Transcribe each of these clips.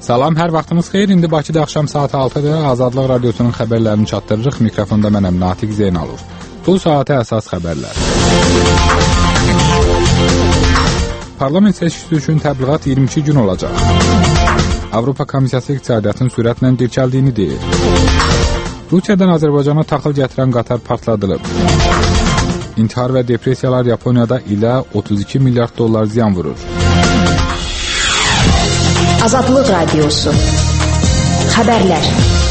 Salam, hər vaxtınız xeyir. İndi Bakıda axşam saat 6-da Azadlıq Radiosunun xəbərlərini çatdırırıq. Mikrofonda mənəm Natiq Zeynalov. Bu saata əsas xəbərlər. Parlament seçkisi üçün təbliğat 22 gün olacaq. Avropa Komissiyası iqtisadiyyatın sürətlə dirçəldiyini deyir. Rusiyadan Azərbaycana taxıl gətirən qatar partladılıb. İntihar və depressiyalar Yaponiyada ilə 32 milyard dollar ziyan vurur. Azadlıq Radiosu. Xəbərlər.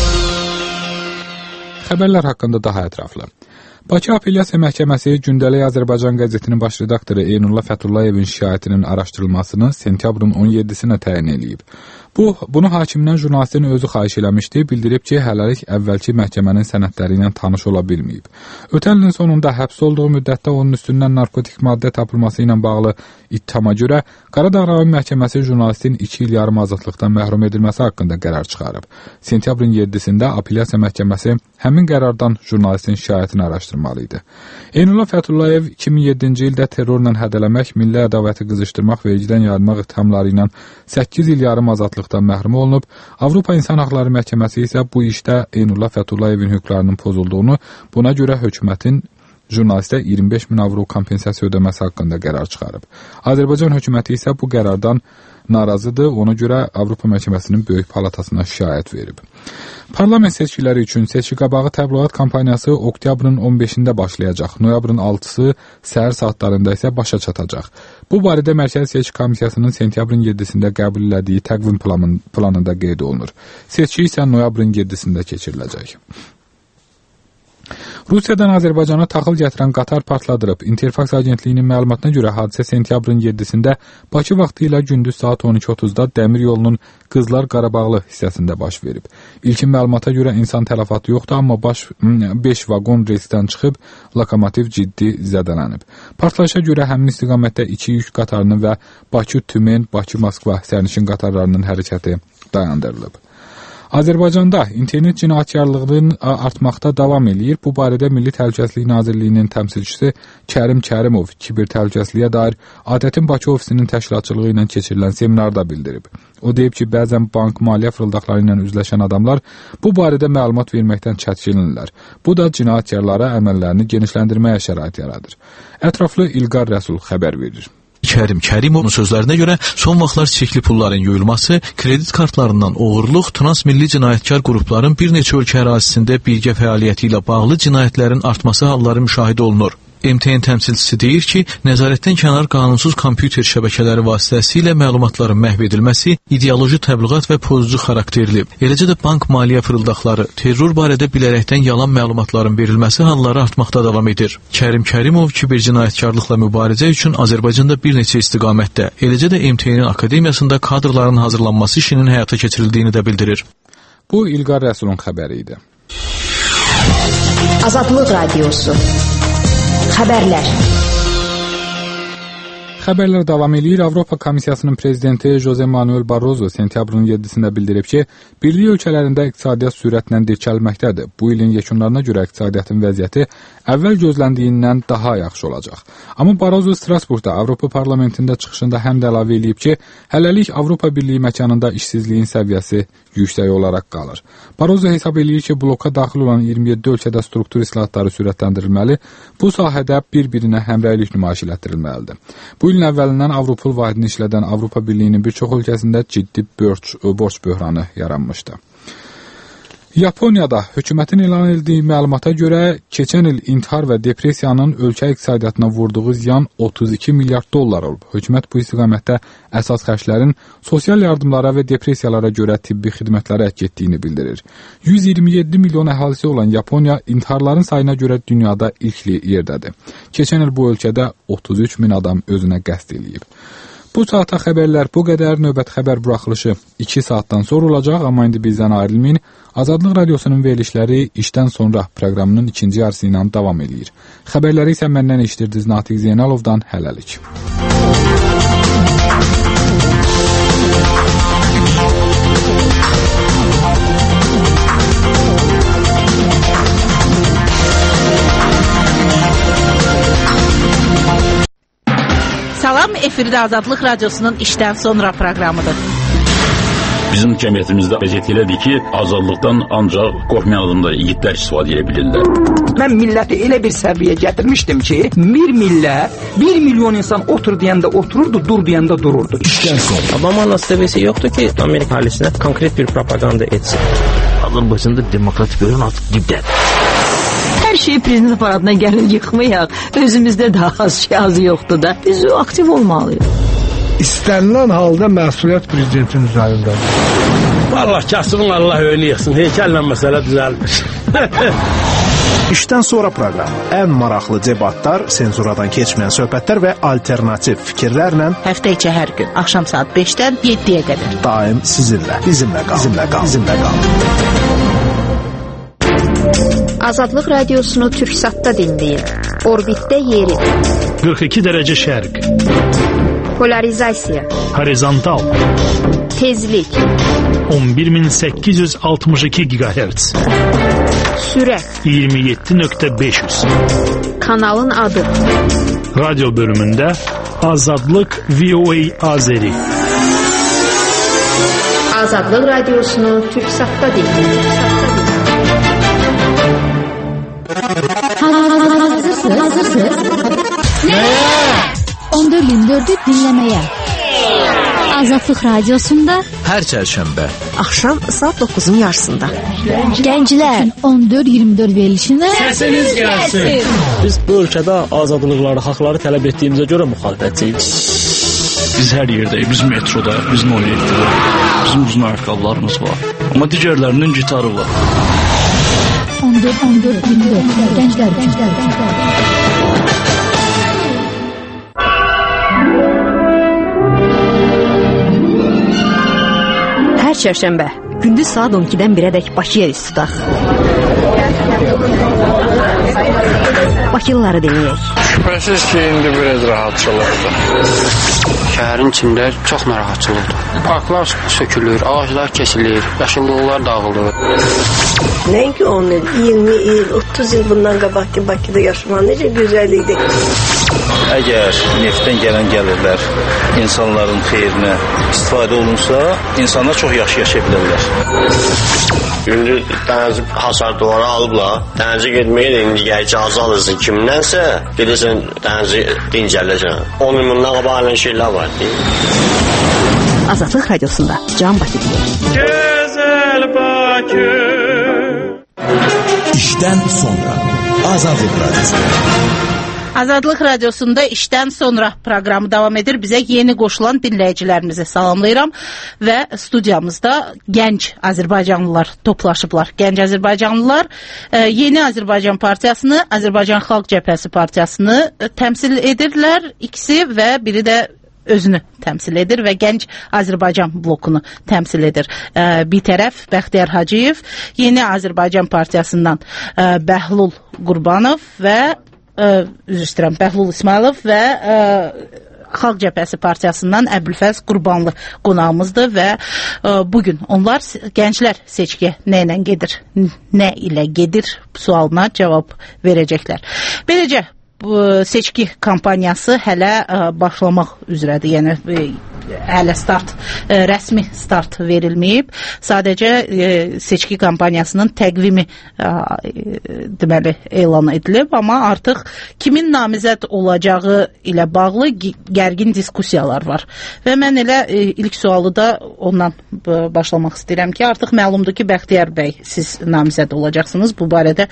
Xəbərlər haqqında daha ətraflı. Bakı Apellyasiya Məhkəməsi Gündəlik Azərbaycan qəzetinin baş redaktoru Eynullah Fətullayevin şikayətinin araşdırılmasını sentyabrın 17-sinə təyin edib. Bunu hakimdən jurnalistin özü xahiş eləmişdi, bildirib ki, hələlik əvvəlki məhkəmənin sənədləri ilə tanış ola bilməyib. Ötən ilin sonunda həbs olduğu müddətdə onun üstündən narkotik maddə tapılması ilə bağlı ittihama görə Qaradağ rayon məhkəməsi jurnalistin 2 il yarım azadlıqdan məhrum edilməsi haqqında qərar çıxarıb. Sentyabrın 7-sində Apellyasiya Məhkəməsi həmin qərardan jurnalistin şikayətini araşdırmalı idi. Eynullah Fətullayev 2007-ci ildə terrorla hədələmək, milli ədavəti qızışdırmaq və icdən yayılmaq ittihamları ilə 8 il yarım azadlıqdan məhrum olunub. Avropa İnsan Haqları Məhkəməsi isə bu işdə Eynullah Fətullayevin hüquqlarının pozulduğunu, buna görə hökumətin jurnalistə 25 min avro kompensasiya ödəməsi haqqında qərar çıxarıb. Azərbaycan hökuməti isə bu qərardan narazıdır, ona görə Avropa Məhkəməsinin Böyük Palatasına şikayət verib. Parlament seçkiləri üçün seçki qabağı təbliğat kampaniyası oktyabrın 15-də başlayacaq. Noyabrın 6-sı səhər saatlarında isə başa çatacaq. Bu barədə Mərkəzi Seçki Komissiyasının sentyabrın 7-sində qəbul elədiyi təqvim planında qeyd olunur. Seçki isə noyabrın 7-sində keçiriləcək. Rusiyadan Azərbaycana taxıl gətirən qatar partladırıb. İnterfaks agentliyinin məlumatına görə hadisə sentyabrın 7-sində Bakı vaxtı ilə gündüz saat 12:30-da dəmir yolunun Qızlar Qarabağlı hissəsində baş verib. İlkin məlumata görə insan tələfatı yoxdur, amma 5 vaqon reysdən çıxıb, lokomotiv ciddi zədələnib. Partlayışa görə həmin istiqamətdə 2 yük qatarının və Bakı-Tümen, Bakı-Moskva sərnişin qatarlarının hərəkəti dayandırılıb. Azərbaycanda internet cinayətkarlığının artmaqda davam edir. Bu barədə Milli Təhlükəsizlik Nazirliyinin təmsilçisi Kərim Kərimov kiber təhlükəsizliyə dair ADƏT-in Bakı ofisinin təşkilatçılığı ilə keçirilən seminarda bildirib. O deyib ki, bəzən bank maliyyə fırıldaqları ilə üzləşən adamlar bu barədə məlumat verməkdən çətinirlər. Bu da cinayətkarlara əməllərini genişləndirməyə şərait yaradır. Ətraflı İlqar Rəsul xəbər verir. Kərim Kərimovun sözlərinə görə son vaxtlar çirkli pulların yuyulması, kredit kartlarından oğurluq, transmilli cinayətkar qrupların bir neçə ölkə ərazisində birgə fəaliyyəti ilə bağlı cinayətlərin artması halları müşahidə olunur. MTN təmsilçisi deyir ki, nəzarətdən kənar qanunsuz kompüter şəbəkələri vasitəsilə məlumatların məhv edilməsi ideoloji təbliğat və pozucu xarakterli. Eləcə də bank maliyyə fırıldaqları, terror barədə bilərəkdən yalan məlumatların verilməsi halları artmaqda davam edir. Kərim Kərimov kiber cinayətkarlıqla mübarizə üçün Azərbaycanda bir neçə istiqamətdə, eləcə də MTN-in akademiyasında kadrların hazırlanması işinin həyata keçirildiyini də bildirir. Bu İlqar Rəsulun xəbəri idi. Azadlıq Radiosu. Xəbərlər. Xəbərlər davam edir. Avropa Komissiyasının prezidenti Jose Manuel Barroso sentyabrın 7-sində bildirib ki, birlik ölkələrində iqtisadiyyat sürətlə dirçəlməkdədir. Bu ilin yekunlarına görə iqtisadiyyatın vəziyyəti əvvəl gözləndiyindən daha yaxşı olacaq. Amma Barroso Strasburqda Avropa Parlamentində çıxışında həm də əlavə edib ki, hələlik Avropa Birliyi məkanında işsizliyin səviyyəsi yüksək olaraq qalır. Barroso hesab edir ki, bloka daxil olan 27 ölkədə struktur islahatları sürətləndirilməli, bu sahədə bir-birinə həmrəylik nümayiş etdirilməlidir. Bu ilin əvvəlindən Avropol vahidini işlədən Avropa Birliyinin bir çox ölkəsində ciddi borc böhranı yaranmışdı. Yaponiyada hökumətin elan etdiyi məlumata görə keçən il intihar və depressiyanın ölkə iqtisadiyyatına vurduğu ziyan 32 milyard dollar olub. Hökumət bu istiqamətdə əsas xərclərin sosial yardımlara və depressiyalara görə tibbi xidmətlərə getdiyini bildirir. 127 milyon əhalisi olan Yaponiya intiharların sayına görə dünyada ilk yerdədir. Keçən il bu ölkədə 33 min adam özünə qəsd eləyib. Bu saata xəbərlər bu qədər. Növbət xəbər buraxılışı 2 saatdan sonra olacaq, amma indi bizdən ayrılmayın. Azadlıq Radiosunun verilişləri işdən sonra proqramının ikinci yarısı ilə davam edir. Xəbərləri isə məndən eşitirdiniz Natiq Zeynalovdan. Hələlik. Salam, efirdə Azadlıq Radiosunun işdən sonra proqramıdır. Bizim cəmiyyətimizdə vəziyyət elədir ki, azadlıqdan ancaq qorxmayan adamlar, yiğitlər istifadə edə bilirlər. Mən milləti elə bir səviyyəyə gətirmişdim ki, bir millət, 1 milyon insan otur deyəndə otururdu, dur deyəndə dururdu. Obama nasibesi yoktu ki Amerika ailesine konkret bir propaganda etsin. Azərbaycanda demokratik bölüm artıq dibdədir. Hər şey prezident aparatına gəlir yıxmayaq. Özümüzdə daha az yoxdur da. Biz aktiv olmalıyıq. İstənilən halda məsuliyyət prezidentin üzərindədir. Vallahi kasımın Allah önü yıxsın. Heykəllə məsələ düzəlmiş. İşdən sonra proqramı. Ən maraqlı debatlar, senzuradan keçməyən söhbətlər və alternativ fikirlərlə həftə içi hər gün axşam saat 5-dən 7-yə qədər. Daim sizinlə. Bizimlə qal. Azadlıq radiosunu Türksatda dinləyin. Orbitdə yeri. 42 dərəcə şərq. Polarizasiya. Horizontal. Tezlik. 11862 GHz. Sürət. 27.500. Kanalın adı. Radyo bölümündə Azadlıq VOA Azeri. Azadlıq radiosunu Türksatda dinləyin. Hazırsınız? Nəyə? 14-24'ü dinləməyə. Azadlıq radiosunda hər çərşənbə axşam saat 9'un yarısında. Gənclər 14-24 verilişində səsiniz gəlsin. Biz bu ölkədə azadlıqları, haqları tələb etdiyimizə görə müxalifətçiyiz. Biz hər yerdəyik, biz metroda, biz noyetdə, bizim uzun ayaqqabılarımız var. Amma digərlərinin gitarı var. 14-24 gənclər üçün. Hər çərşənbə gündüz saat 12-dən 1-ədək Bakıya üst tutaq. Bakılıları dinləyək. Şübhəsiz ki, indi biraz rahatçılıqdır. Şəhərin içində çox narahatçılıqdır. Parklar sökülür, ağaclar kesilir, yaşıllıqlar dağılır. Nəinki 10 il, 20 il, 30 il bundan qabaqki Bakıda yaşamaq necə gözəl idi. Əgər neftdən gələn gəlirlər insanların xeyrinə istifadə olunsa, insanlar çox yaxşı yaşaya bilərlər. İndi dənizci hasar duvara alıblar, dənizci getməyə indi icazə alırsın kimdənsə, gedirsən dənizci dincələcəksən. 10 il bundan qabaq alən şeylər var. Azadlıq radiosunda Can Bakı deyir. Gözəl Bakı. İşdən sonra Azadlıq radiosunda. Azadlıq radiosunda işdən sonra proqramı davam edir. Bizə yeni qoşulan dinləyicilərimizi salamlayıram və studiyamızda gənc Azərbaycanlılar toplaşıblar. Gənc Azərbaycanlılar Yeni Azərbaycan Partiyasını, Azərbaycan Xalq Cəbhəsi Partiyasını təmsil edirlər. İkisi və biri də özünü təmsil edir və Gənc Azərbaycan blokunu təmsil edir. Bir tərəf Bəxtiyar Hacıyev, Yeni Azərbaycan Partiyasından Bəhlul Qurbanov və Bəhlul İsmailov və Xalq Cəbhəsi Partiyasından Əbülfəz Qurbanlı qonağımızdır və bugün onlar gənclər seçkiyə nə ilə gedir, nə ilə gedir sualına cavab verəcəklər. Beləcə seçki kampaniyası hələ başlamaq üzrədir. Yəni hələ rəsmi start verilməyib. Sadəcə seçki kampaniyasının təqvimi deməli elan edilib, amma artıq kimin namizəd olacağı ilə bağlı gərgin diskussiyalar var. Və mən elə ilk sualı da ondan başlamaq istəyirəm ki, artıq məlumdur ki, Bəxtiyar bəy, siz namizəd olacaqsınız. Bu barədə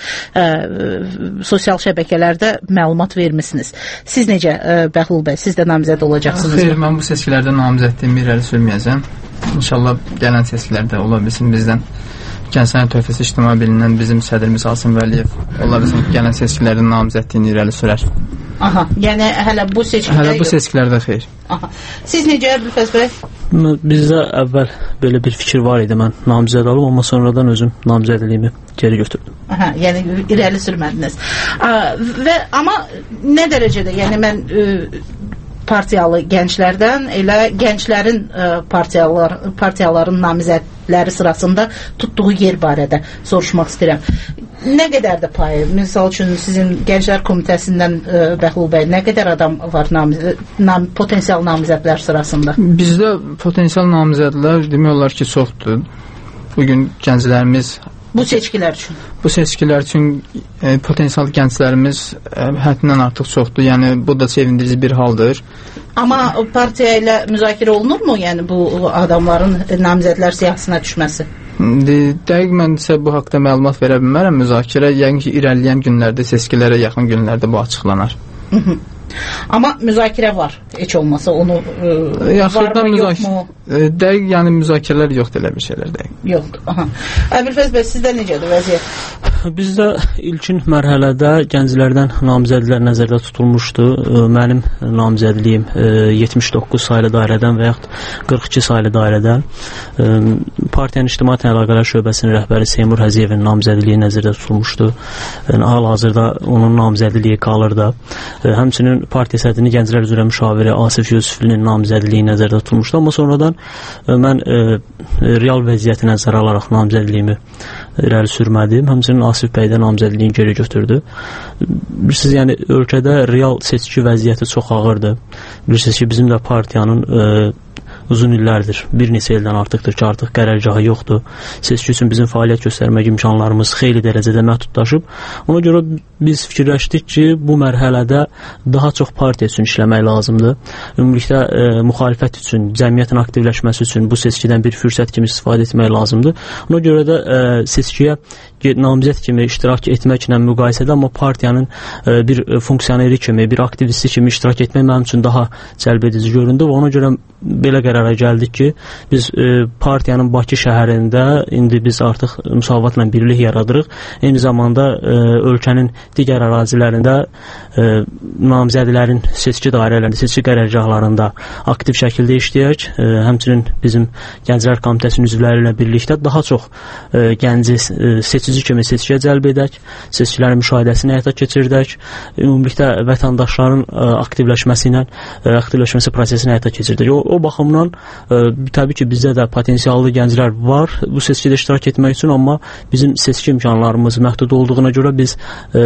sosial şəbəkələrdə məlumat vermisiniz. Siz necə, Bəhlul bəy, siz də namizəd olacaqsınız? Xeyr, mən bu seçkilərdə namizədliyimi irəli sürməyəcəm. İnşallah gələn seçkilərdə ola bilsin bizdən Gənclərin Töhfəsi İctimai Birliyindən bizim sədrimiz Asım Vəliyev ola bilsin gələn seçkilərdə namizədliyini irəli sürər. Aha, yəni hələ bu seçkilərdə xeyr. Aha. Siz necə, Əbülfəz bəy? Bizdə əvvəl belə bir fikir var idi, mən namizəd olum, amma sonradan özüm namizədliyimi geri götürdüm. Aha, yəni irəli sürmədiniz. Amma nə dərəcədə, yəni mən partiyalı gənclərdən elə gənclərin partiyaların namizədləri sırasında tutduğu yer barədə soruşmaq istəyirəm. Nə qədər də payı? Misal üçün sizin Gənclər Komitəsindən Bəhlul bəy, nə qədər adam var potensial namizədlər sırasında? Bizdə potensial namizədlər demək olar ki, çoxdur. Bugün gənclərimiz bu seçkilər üçün? Bu seçkilər üçün potensial gənclərimiz həddindən artıq çoxdur. Yəni, bu da sevindirici bir haldır. Amma partiya ilə müzakirə olunurmu? Yəni, bu adamların namizədlər siyahısına düşməsi? Dəqiq mən isə bu haqda məlumat verə bilmərəm. Müzakirə yəqin ki, irəliləyən günlərdə, seçkilərə yaxın günlərdə bu açıqlanar. Amma müzakirə var, heç olmasa onu varmı, yoxmu? Dəqiq, yəni müzakirələr yoxdur, elə bir şeylər dəqiq. Yoxdur, aha. Əbülfəz bəy, sizdə necədir vəziyyət? Bizdə ilkin mərhələdə gənclərdən namizədlər nəzərdə tutulmuşdu. Mənim namizədliyim 79 saylı dairədən və yaxud 42 saylı dairədən. Partiyanın İctimaiyyət Əlaqələr Şöbəsinin rəhbəri Seymur Həziyevin namizədliyi nəzərdə tutulmuşdu. Hal-hazırda onun namizədliyi qalır da. Həmçinin partiya sədrinin Gənclər üzrə müşaviri Asif Yusuflinin namizədliyi nəzərdə tutulmuşdu. Amma sonradan mən real vəziyyəti nəzərə alaraq namizədliyimi irəli sürmədim. Həmçinin Asif bəy də namizədliyini geri götürdü. Bilirsiniz, yəni ölkədə real seçki vəziyyəti çox ağırdır. Bilirsiniz ki, bizim də partiyanın uzun illərdir, bir neçə ildən artıqdır ki, artıq qərargahı yoxdur. Seçki üçün bizim fəaliyyət göstərmək imkanlarımız xeyli dərəcədə məhdudlaşıb. Ona görə biz fikirləşdik ki, bu mərhələdə daha çox partiya üçün işləmək lazımdır. Ümumilikdə müxalifət üçün, cəmiyyətin aktivləşməsi üçün bu seçkidən bir fürsət kimi istifadə etmək lazımdır. Ona görə də seçkiyə namizəd kimi iştirak etməklə müqayisədə, amma partiyanın bir funksioneri kimi, bir aktivisti kimi iştirak etmək mənim üçün daha cəlbedici göründü və ona görə belə qərara gəldik ki, biz partiyanın Bakı şəhərində indi biz artıq müsavatla birlik yaradırıq. Eyni zamanda ölkənin digər ərazilərində namizədlərin seçki dairələrində, seçki qərargahlarında aktiv şəkildə işləyək. Həmçinin bizim Gənclər Komitəsinin üzvləri ilə birlikdə daha çox gənci seçici kimi seçkiyə cəlb edək, seçkilərin müşahidəsini həyata keçirdək, ümumilikdə vətəndaşların aktivləşməsi prosesini həyata keçirdək. O baxımdan təbii ki, bizdə də potensiallı gənclər var bu seçkidə iştirak etmək üçün, amma bizim seçki imkanlarımız məhdud olduğuna görə biz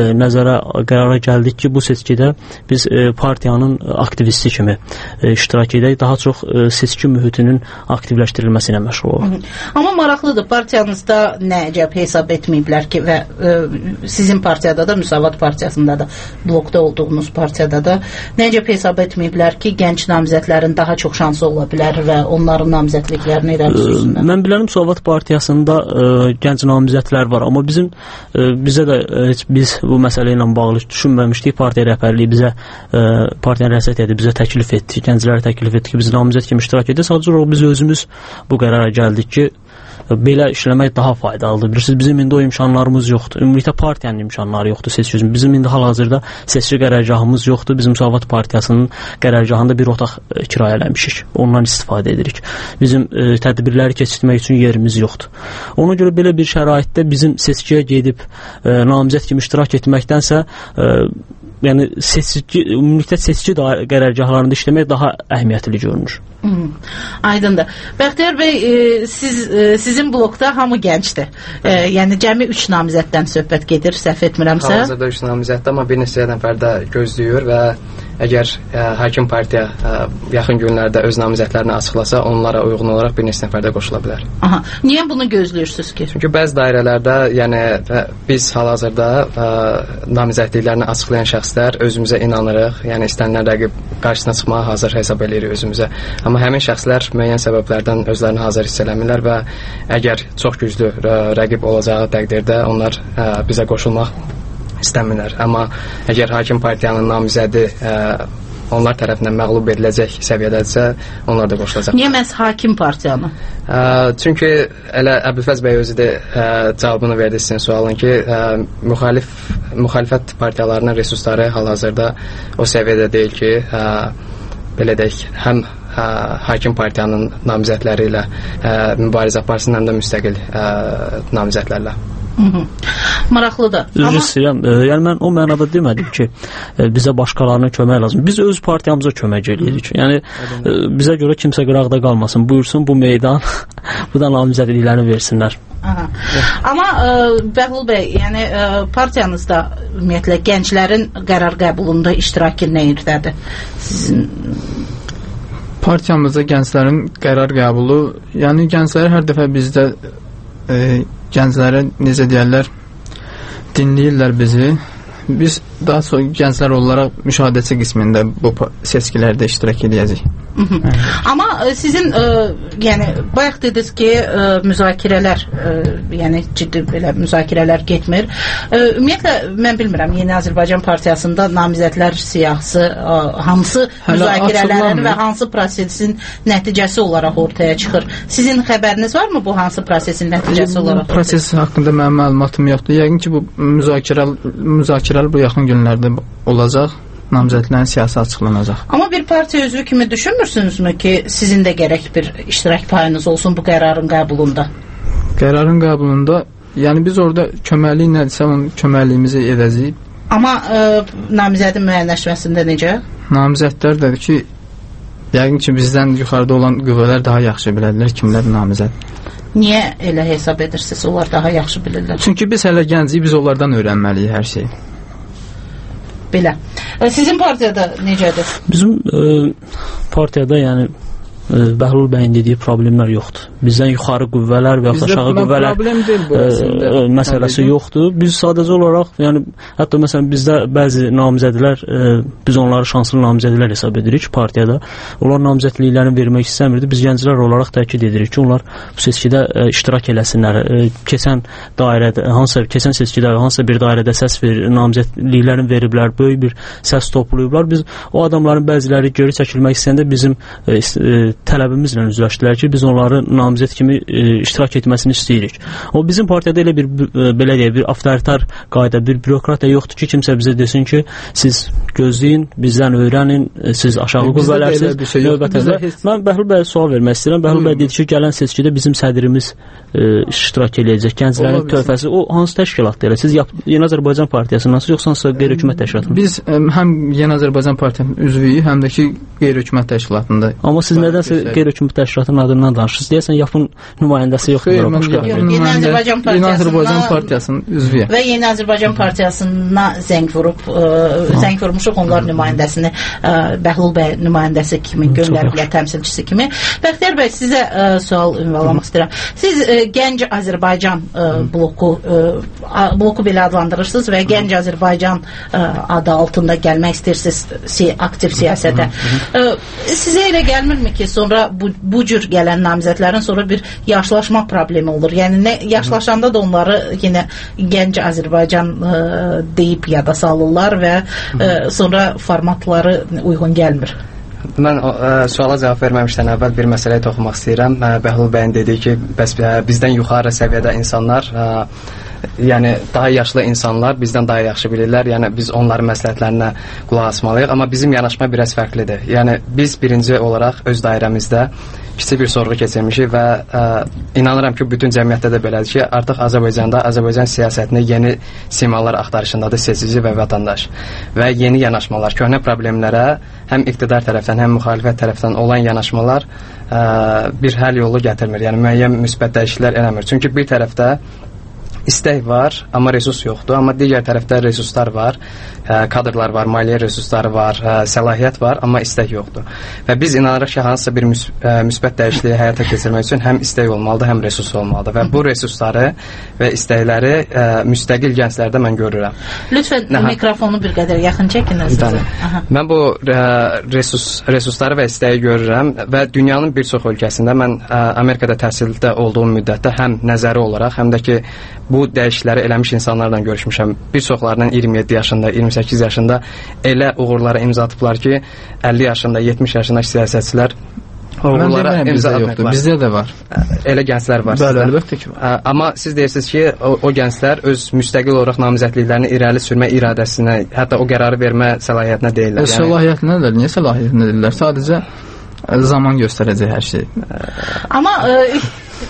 qərara gəldik ki, bu seçkidə biz partiyanın aktivisti kimi iştirak edək, daha çox seçki mühitinin aktivləşdirilməsi ilə məşğul olaq. Amma maraqlıdır, partiyanızda nə əcəb hesab etməyiblər ki, və sizin partiyada da, Müsavat partiyasında da, blokda olduğunuz partiyada da nə əcəb hesab etməyiblər ki, gənc namizədlərin daha çox şansı ola bilər və onların namizədliklərini irəli sürsünlər. Mən bilirəm, Müsavat partiyasında gənc namizədlər var, amma bizə də biz bu məsələ ilə bağlı düşünməmişdik. Partiya rəhbərliyi bizə, partiyanın rəsət edir, bizə təklif etdi, gənclərə təklif etdi ki, biz namizəd kimi iştirak edir. Sadəcə olaraq biz özümüz bu qərara gəldik ki, belə işləmək daha faydalıdır. Bilirsiniz, bizim indi o imkanlarımız yoxdur. Ümumilikdə partiyanın imkanları yoxdur seçki üçün. Bizim indi hal-hazırda seçki qərargahımız yoxdur. Bizim Müsavat partiyasının qərargahında bir otaq kirayələmişik. Ondan istifadə edirik. Bizim tədbirləri keçirmək üçün yerimiz yoxdur. Ona görə belə bir şəraitdə bizim seçkiyə gedib namizəd kimi iştirak etməkdənsə yəni ümumilikdə seçki qərargahlarında işləmək daha əhəmiyyətli görünür. Aydındır. Bəxtiyar bəy, sizin blokda hamı gəncdir. Yəni cəmi 3 namizəddən söhbət gedir, səhv etmirəmsə. Hal-hazırda 3 namizəddir, amma bir neçə nəfər də gözləyir və əgər hakim partiya yaxın günlərdə öz namizədlərini açıqlasa, onlara uyğun olaraq bir neçə nəfər də qoşula bilər. Aha. Niyə bunu gözləyirsiniz ki? Çünki bəzi dairələrdə, yəni biz hal-hazırda namizədliklərini açıqlayan şəxslər özümüzə inanırıq, yəni istənilən rəqib qarşısına çıxmağa hazır hesab edirik özümüzə. Amma həmin şəxslər müəyyən səbəblərdən özlərini hazır hiss eləmirlər və əgər çox güclü rəqib olacağı təqdirdə onlar bizə qoşulmaq istəmirlər. Amma əgər hakim partiyanın namizədi onlar tərəfindən məğlub ediləcək səviyyədədirsə, onlar da qoşulacaq. Niyə məhz hakim partiyanı? Çünki elə Əbülfəz bəy özü də cavabını verdi sizin sualın ki, müxalifət partiyalarının resursları hal-hazırda o səviyyədə deyil ki, belə deyək, həm hakim partiyanın namizədləri ilə mübarizə aparsın, həm də müstəqil namizədlərlə. Maraqlıdır. Üzr istəyirəm. Yəni mən o mənada demədim ki, bizə başqalarına kömək lazım. Biz öz partiyamıza kömək edirik. Yəni bizə görə kimsə qıraqda qalmasın. Buyursun bu meydan, bu da namizədliklərini versinlər. Aha. Amma Bəhlul bəy, yəni partiyanızda ümumiyyətlə gənclərin qərar qəbulunda iştirakı nə yerdədir? Sizin partiyamızda gənclərin qərar qəbulu, yəni gənclər hər dəfə bizdə gənclərə necə deyərlər, dinləyirlər bizi. Biz daha sonra gənclər olaraq müşahidəçi qismində bu seçkilərdə iştirak edəcəyik. Amma sizin yəni bayaq dediniz ki, müzakirələr yəni ciddi belə müzakirələr getmir. Ümumiyyətlə mən bilmirəm, Yeni Azərbaycan Partiyasında namizədlər siyahısı hansı müzakirələrin və hansı prosesin nəticəsi olaraq ortaya çıxır? Sizin xəbəriniz varmı bu hansı prosesin nəticəsi olaraq? Proses haqqında mənim məlumatım yoxdur. Yəqin ki, bu müzakirələr bu yaxın günlərdə olacaq. Namizədlərin siyasi açıqlanacaq. Amma bir partiya üzvü kimi düşünmürsünüzmü ki, sizin də gərək bir iştirak payınız olsun bu qərarın qəbulunda? Qərarın qəbulunda, yəni biz orada köməklik nədirsə, onun köməkliyimizi edəcəyik. Amma namizədin müəyyənləşməsində necə? Namizədlər dedi ki, yəqin ki, bizdən yuxarıda olan qüvvələr daha yaxşı bilərlər kimlər namizəd. Niyə elə hesab edirsiniz, onlar daha yaxşı bilirlər? Çünki biz hələ gəncik, biz onlardan öyrənməliyik hər şeyi. Belə. Sizin partiyada necədir? Bizim partiyada yəni Bəhlul bəyin dediyi problemlər yoxdur. Bizdən yuxarı qüvvələr və aşağı qüvvələr məsələsi yoxdur. Biz sadəcə olaraq, yəni hətta məsələn bizdə bəzi namizədlər, biz onları şanslı namizədlər hesab edirik partiyada. Onlar namizədliklərini vermək istəmirdi. Biz gənclər olaraq təkid edirik ki, onlar bu seçkidə iştirak eləsinlər. Keçən dairədə, keçən seçkidə hansısa bir dairədə səs namizədliklərini veriblər, böyük bir səs toplayıblar. Biz o adamların bəziləri geri çəkilmək istəyəndə bizim tələbimizlə üzləşdilər ki, biz onları namizəd kimi iştirak etməsini istəyirik. O bizim partiyada elə bir belə deyək, bir avtoritar qayda, bir bürokratiya yoxdur ki, kimsə bizə desin ki, siz gözləyin, bizdən öyrənin, siz aşağı qüvvələrsiniz. Mən Bəhlul bəyə sual vermək istəyirəm. Bəhlul bəy dedi ki, gələn seçkidə bizim sədrimiz iştirak edəcək. Gənclərin töhfəsi o hansı təşkilatdır? Siz Yeni Azərbaycan Partiyasındansınız, yoxsa hansısa qeyri-hökumət təşkilatında? Biz həm Yeni Azərbaycan Partiyasının üzvüyük, həm də ki qeyri-hökumət təşkilatında. Amma siz nədən qeyri-hökumət təşkilatının adından danışırsınız? Deyəsən yapın nümayəndəsi yoxdur. Yeni Azərbaycan Partiyasının üzvüyəm. Və Yeni Azərbaycan Partiyasına zəng vurmuşuq, onlar nümayəndəsini Bəhlul bəy nümayəndəsi kimi göndəriblər, təmsilçisi kimi. Bəxtiyar bəy, sizə sual ünvanlamaq istəyirəm. Siz Gənc Azərbaycan bloku belə adlandırırsınız və Gənc Azərbaycan adı altında gəlmək istəyirsiniz aktiv siyasətə. Sizə elə gəlmirmi ki, sonra bu cür gələn namizədlərin sonra bir yaşlaşma problemi olur? Yəni yaşlaşanda da onları yenə Gənc Azərbaycan deyib yada salırlar və sonra formatları uyğun gəlmir. Mən suala cavab verməmişdən əvvəl bir məsələyə toxunmaq istəyirəm. Bəhlul bəyin dediyi ki, bizdən yuxarı səviyyədə insanlar, yəni daha yaşlı insanlar bizdən daha yaxşı bilirlər. Yəni biz onların məsləhətlərinə qulaq asmalıyıq, amma bizim yanaşma biraz fərqlidir. Yəni biz birinci olaraq öz dairəmizdə kiçik bir sorğu keçirmişik və inanıram ki, bütün cəmiyyətdə də belədir ki, artıq Azərbaycanda Azərbaycan siyasətində yeni simalar axtarışındadır seçici və vətəndaş və yeni yanaşmalar, köhnə problemlərə həm iqtidar tərəfdən, həm müxalifət tərəfdən olan yanaşmalar bir həll yolu gətirmir, yəni müəyyən müsbət dəyişikliklər eləmir. Çünki bir tərəfdə istək var, amma resurs yoxdur. Amma digər tərəfdə resurslar var, kadrlar var, maliyyə resursları var, səlahiyyət var, amma istək yoxdur. Və biz inanırıq ki, hansısa bir müsbət dəyişikliyi həyata keçirmək üçün həm istək olmalıdır, həm resurs olmalıdır. Və bu resursları və istəkləri müstəqil gənclərdə mən görürəm. Lütfən mikrofonu bir qədər yaxın çəkin. Mən bu resursları və istəyi görürəm və dünyanın bir çox ölkəsində mən Amerikada təhsildə olduğum müddətdə həm nəzəri olaraq, həm də ki, bu dəyişiklikləri eləmiş insanlarla görüşmüşəm. Bir çoxlarından 27 yaşında, 28 yaşında elə uğurlara imza atıblar ki, 50 yaşında, 70 yaşında siyasətçilər uğurlara imza atmaqlar. Bizdə də var. Elə gənclər var. Bəli, əlbəttə ki var. Amma siz deyirsiniz ki, o gənclər öz müstəqil olaraq namizədliklərini irəli sürmə iradəsinə, hətta o qərarı vermə səlahiyyətinə deyirlər. Səlahiyyətinə deyirlər. Niyə səlahiyyətinə deyirlər? Sadəcə zaman göstərəcək hər şey. Amma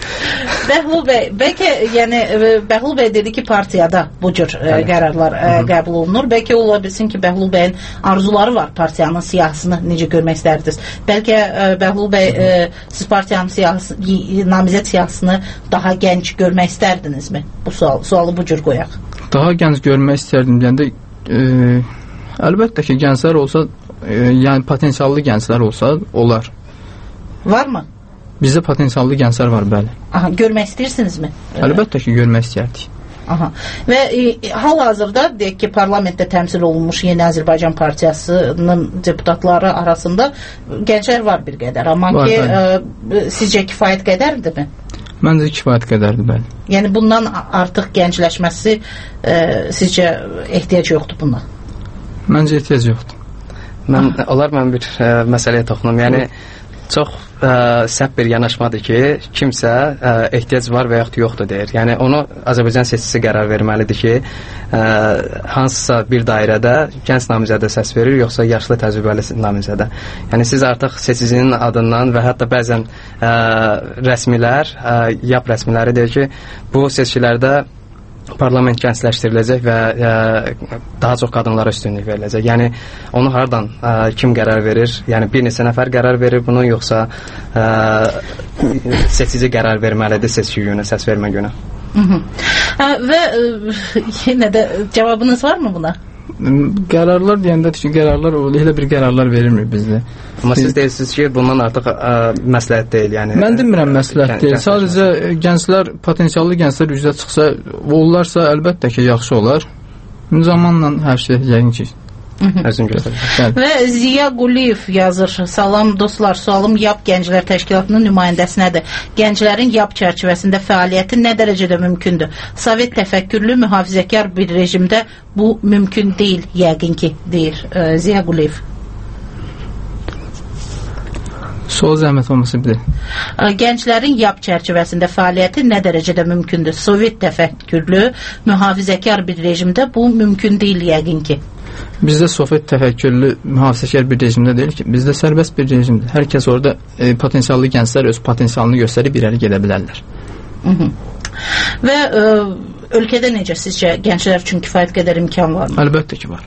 Bəhlul bəy, bəlkə yəni Bəhlul bəy dedi ki, partiyada bu cür qərarlar qəbul olunur. Bəlkə ola bilsin ki, Bəhlul bəyin arzuları var partiyanın siyasını necə görmək istərdiniz? Bəlkə Bəhlul bəy siz partiyanın namizəd siyasını daha gənc görmək istərdinizmi? Bu sualı bu cür qoyaq. Daha gənc görmək istərdim deyəndə əlbəttə ki, gənclər olsa, yəni potensiallı gənclər olsa, olar. Varmı? Bizdə potensiallı gənclər var, bəli. Aha, görmək istəyirsinizmi? Əlbəttə ki, görmək istəyərdik. Aha. Və hal-hazırda deyək ki, parlamentdə təmsil olunmuş Yeni Azərbaycan Partiyasının deputatları arasında gənclər var bir qədər, amma ki, sizcə kifayət qədərdirmi? Məncə kifayət qədərdir, bəli. Yəni bundan artıq gəncləşməsi sizcə ehtiyac yoxdur bundan? Məncə ehtiyac yoxdur. Mən bir məsələyə toxunum. Yəni çox səhv bir yanaşmadır ki, kimsə ehtiyac var və yaxud yoxdur deyir. Yəni onu Azərbaycan seçicisi qərar verməlidir ki, hansısa bir dairədə gənc namizədə səs verir, yoxsa yaşlı təcrübəli namizədə. Yəni siz artıq seçicinin adından və hətta bəzən rəsmilər, YAP rəsmiləri deyir ki, bu seçkilərdə parlament gəncləşdiriləcək və daha çox qadınlara üstünlük veriləcək. Yəni onu hardan kim qərar verir? Yəni bir neçə nəfər qərar verir bunu, yoxsa seçici qərar verməlidir seçki günü, səs vermə günü? Və yenə də cavabınız varmı buna? Qərarlar deyəndə ki, qərarlar elə bir qərarlar verilmir bizdə. Amma siz deyirsiniz ki, bundan artıq məsləhət deyil, yəni. Mən demirəm məsləhət deyil. Sadəcə gənclər, potensiallı gənclər üzrə çıxsa, olarsa əlbəttə ki, yaxşı olar. Zamanla hər şey yəqin ki Və Ziya Quliyev yazır: salam dostlar, sualım YAP Gənclər Təşkilatının nümayəndəsinədir. Gənclərin YAP çərçivəsində fəaliyyəti nə dərəcədə mümkündür? Sovet təfəkkürlü, mühafizəkar bir rejimdə bu mümkün deyil, yəqin ki, deyir Ziya Quliyev. Sual zəhmət olması bilir. Gənclərin YAP çərçivəsində fəaliyyəti nə dərəcədə mümkündür? Sovet təfəkkürlü, mühafizəkar bir rejimdə bu mümkün deyil, yəqin ki. Bizdə Sovet təfəkkürlü, mühafizəkar bir rejimdə deyil ki, bizdə sərbəst bir rejimdir. Hər kəs orada potensiallı gənclər öz potensialını göstərib irəli gedə bilərlər. Və ölkədə necə sizcə gənclər üçün kifayət qədər imkan varmı? Əlbəttə ki, var.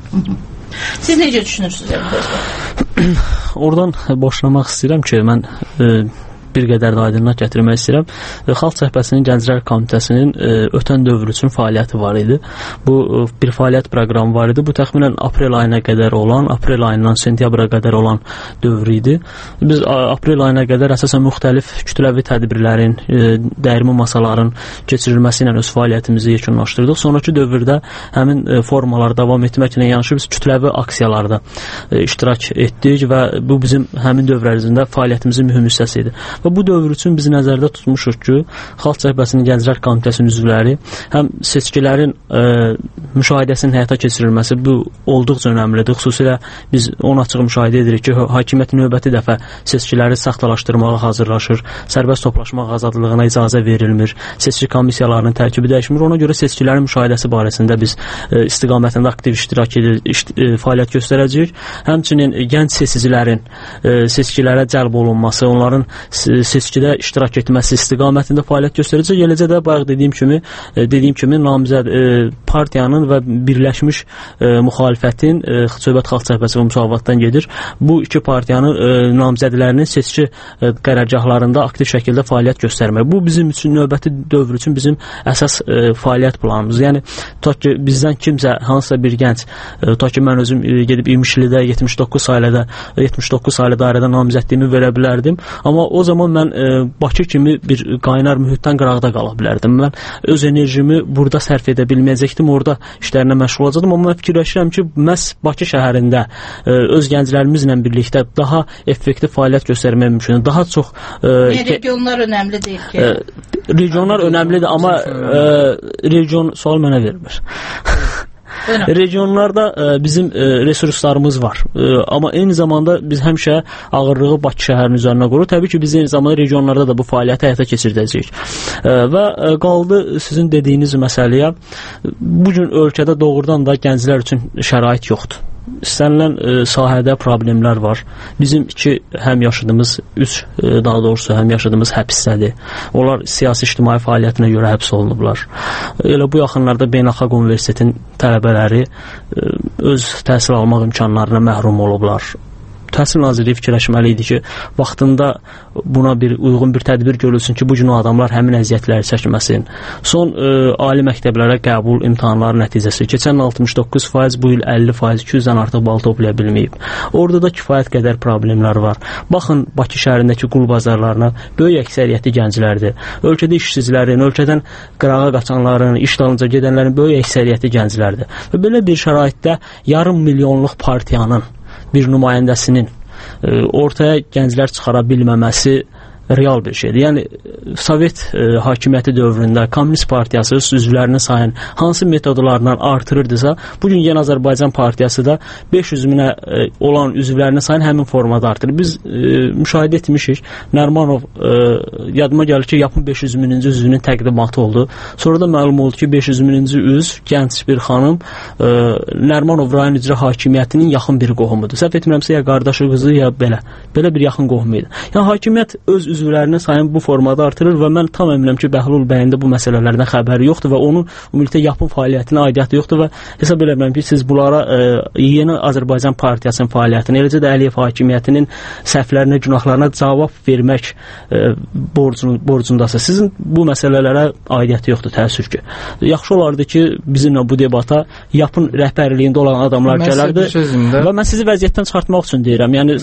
Siz necə düşünürsünüz? Oradan başlamaq istəyirəm ki, mən bir qədər də aydınlıq gətirmək istəyirəm. Xalq Cəhbəsinin Gənclər Komitəsinin ötən dövr üçün fəaliyyəti var idi. Bu bir fəaliyyət proqramı var idi. Bu təxminən aprel ayına qədər olan, aprel ayından sentyabra qədər olan dövr idi. Biz aprel ayına qədər əsasən müxtəlif kütləvi tədbirlərin, dəyirmi masaların keçirilməsi ilə öz fəaliyyətimizi yekunlaşdırdıq. Sonraki dövrdə həmin formalar davam etməklə yanaşı biz kütləvi aksiyalarda iştirak etdik və bu bizim həmin dövr ərzində fəaliyyətimizin mühüm hissəsi idi. Və bu dövr üçün biz nəzərdə tutmuşuq ki, Xalq Cəhbəsinin Gənclər Komitəsinin üzvləri həm seçkilərin müşahidəsinin həyata keçirilməsi bu olduqca önəmlidir. Xüsusilə biz onu açıq müşahidə edirik ki, hakimiyyət növbəti dəfə seçkiləri saxtalaşdırmağa hazırlaşır, sərbəst toplaşmaq azadlığına icazə verilmir, seçki komissiyalarının tərkibi dəyişmir. Ona görə seçkilərin müşahidəsi barəsində biz istiqamətində aktiv iştirak fəaliyyət göstərəcəyik. Həmçinin gənc seçicilərin seçkilərə cəlb olunması, onların seçkidə iştirak etməsi istiqamətində fəaliyyət göstərəcək. Eləcə də bayaq dediyim kimi namizəd partiyanın və birləşmiş müxalifətin Söhbət Xalq Cəhbəsi və Müsavatdan gedir. Bu iki partiyanın namizədlərinin seçki qərargahlarında aktiv şəkildə fəaliyyət göstərmək. Bu bizim üçün növbəti dövr üçün bizim əsas fəaliyyət planımız. Yəni ta ki bizdən kimsə, hansısa bir gənc, ta ki mən özüm gedib İmişlidə 79 saylı dairədə namizədliyimi verə bilərdim. Amma o zaman mən Bakı kimi bir qaynar mühitdən qıraqda qala bilərdim. Mən öz enerjimi burada sərf edə bilməyəcəkdim, orada işlərinə məşğul olacaqdım. Amma mən fikirləşirəm ki, məhz Bakı şəhərində öz gənclərimizlə birlikdə daha effektiv fəaliyyət göstərmək mümkündür. Daha çox regionlar önəmli deyil ki. Regionlar önəmlidir, amma region sual mənə vermir. Regionlarda bizim resurslarımız var. Amma eyni zamanda biz həmişə ağırlığı Bakı şəhərinin üzərinə qoyuruq. Təbii ki, biz eyni zamanda regionlarda da bu fəaliyyəti həyata keçirdəcəyik. Və qaldı sizin dediyiniz məsələyə. Bu gün ölkədə doğrudan da gənclər üçün şərait yoxdur. istənilən sahədə problemlər var. Bizim həm yaşadığımız daha doğrusu həm yaşadığımız həbsdədir. Onlar siyasi ictimai fəaliyyətinə görə həbs olunublar. Elə bu yaxınlarda Beynəlxalq Universitetin tələbələri öz təhsil almaq imkanlarına məhrum olublar. Təhsil Nazirliyi fikirləşməli idi ki, vaxtında buna uyğun bir tədbir görülsün ki, bu gün o adamlar həmin əziyyətləri çəkməsin. Son ali məktəblərə qəbul imtahanları nəticəsi keçən 69%, bu il 50%, 200-dən artıq bal toplaya bilməyib. Orada da kifayət qədər problemlər var. Baxın, Bakı şəhərindəki qul bazarlarına böyük əksəriyyəti gənclərdir. Ölkədə işsizlərin, ölkədən qırağa qaçanların, iş dalınca gedənlərin böyük əksəriyyəti gənclərdir. Və belə bir şəraitdə yarım milyonluq partiyanın bir nümayəndəsinin ortaya gənclər çıxara bilməməsi real bir şeydir. Yəni Sovet hakimiyyəti dövründə Kommunist Partiyası üzvlərinin sayını hansı metodlarla artırırdısa, bugün Yeni Azərbaycan Partiyası da 500 minə olan üzvlərinin sayını həmin formada artırır. Biz müşahidə etmişik. Nərmanov yadıma gəlir ki, yapın 500 mininci üzvünün təqdimatı oldu. Sonra da məlum oldu ki, 500 mininci üzv gənc bir xanım Nərmanov rayon icra hakimiyyətinin yaxın bir qohumudur. Səhv etmirəmsə ya qardaşı qızı ya belə bir yaxın qohumu idi. Yəni hakimiyyət öz üzvlərinin sayını bu formada artırır və mən tam əminəm ki, Bəhlul bəyin də bu məsələlərdən xəbəri yoxdur və onun ümumilikdə yapım fəaliyyətinə aidiyyəti yoxdur və hesab edirəm ki, siz bunlara Yeni Azərbaycan Partiyasının fəaliyyətini, eləcə də Əliyev hakimiyyətinin səhvlərinə, günahlarına cavab vermək borcundasınız. Sizin bu məsələlərə aidiyyəti yoxdur, təəssüf ki. Yaxşı olardı ki, bizimlə bu debata yapın rəhbərliyində olan adamlar gələrdi və mən sizi vəziyyətdən çıxartmaq üçün deyirəm. Yəni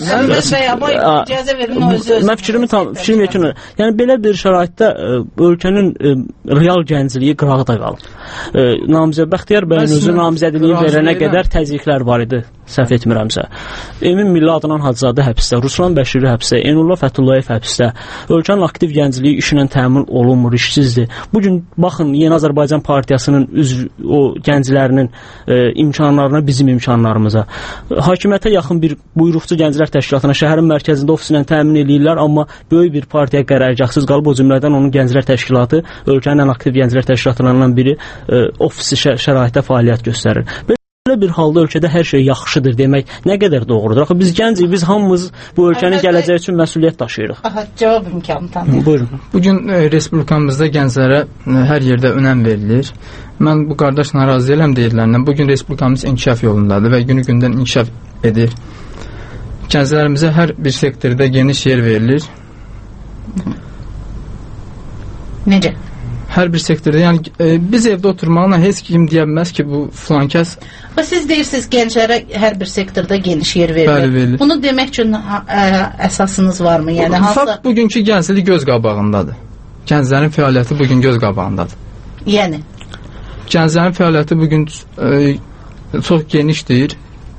mən fikrim yekun. Yəni belə bir şəraitdə ölkənin real gəncliyi qıraqda qalıb. Namizəd Bəxtiyar bəyin özü namizədliyi verənə qədər təzyiqlər var idi, səhv etmirəmsə. Emin Milli Adnan Hacızadə həbsdə, Ruslan Bəşiri həbsdə, Enullah Fəthullayev həbsdə. Ölkənin aktiv gəncliyi işlə təmin olunmur, işsizdir. Bugün baxın Yeni Azərbaycan Partiyasının o gənclərinin imkanlarına, bizim imkanlarımıza. Hakimiyyətə yaxın bir buyruqçu gənclər təşkilatına şəhərin mərkəzində ofisinə təmin edirlər, amma böyük bir partiya qərargahsız qalıb, o cümlədən onun gənclər təşkilatı ölkənin ən aktiv gənclər təşkilatlarından biri ofisi şəraitdə fəaliyyət göstərir. Belə bir halda ölkədə hər şey yaxşıdır demək nə qədər doğrudur? Axı biz gəncik, biz hamımız bu ölkənin gələcəyi üçün məsuliyyət daşıyırıq. Cavab imkanı tanıyır. Buyurun. Bugün respublikamızda gənclərə hər yerdə önəm verilir. Mən bu qardaşla razı deyiləm deyirlərlə. Bugün respublikamız inkişaf yolundadır və günü-gündən inkişaf edir. Gənclərimizə hər bir sektorda geniş yer verilir. Necə? Hər bir sektorda, yəni biz evdə oturmaqla heç kim deyə bilməz ki, bu filankəs. Siz deyirsiniz gənclərə hər bir sektorda geniş yer verilir. Bunu demək üçün əsasınız varmı? Yəni fakt bugünkü gənclik göz qabağındadır. Gənclərin fəaliyyəti bugün göz qabağındadır. Yəni gənclərin fəaliyyəti bugün çox genişdir.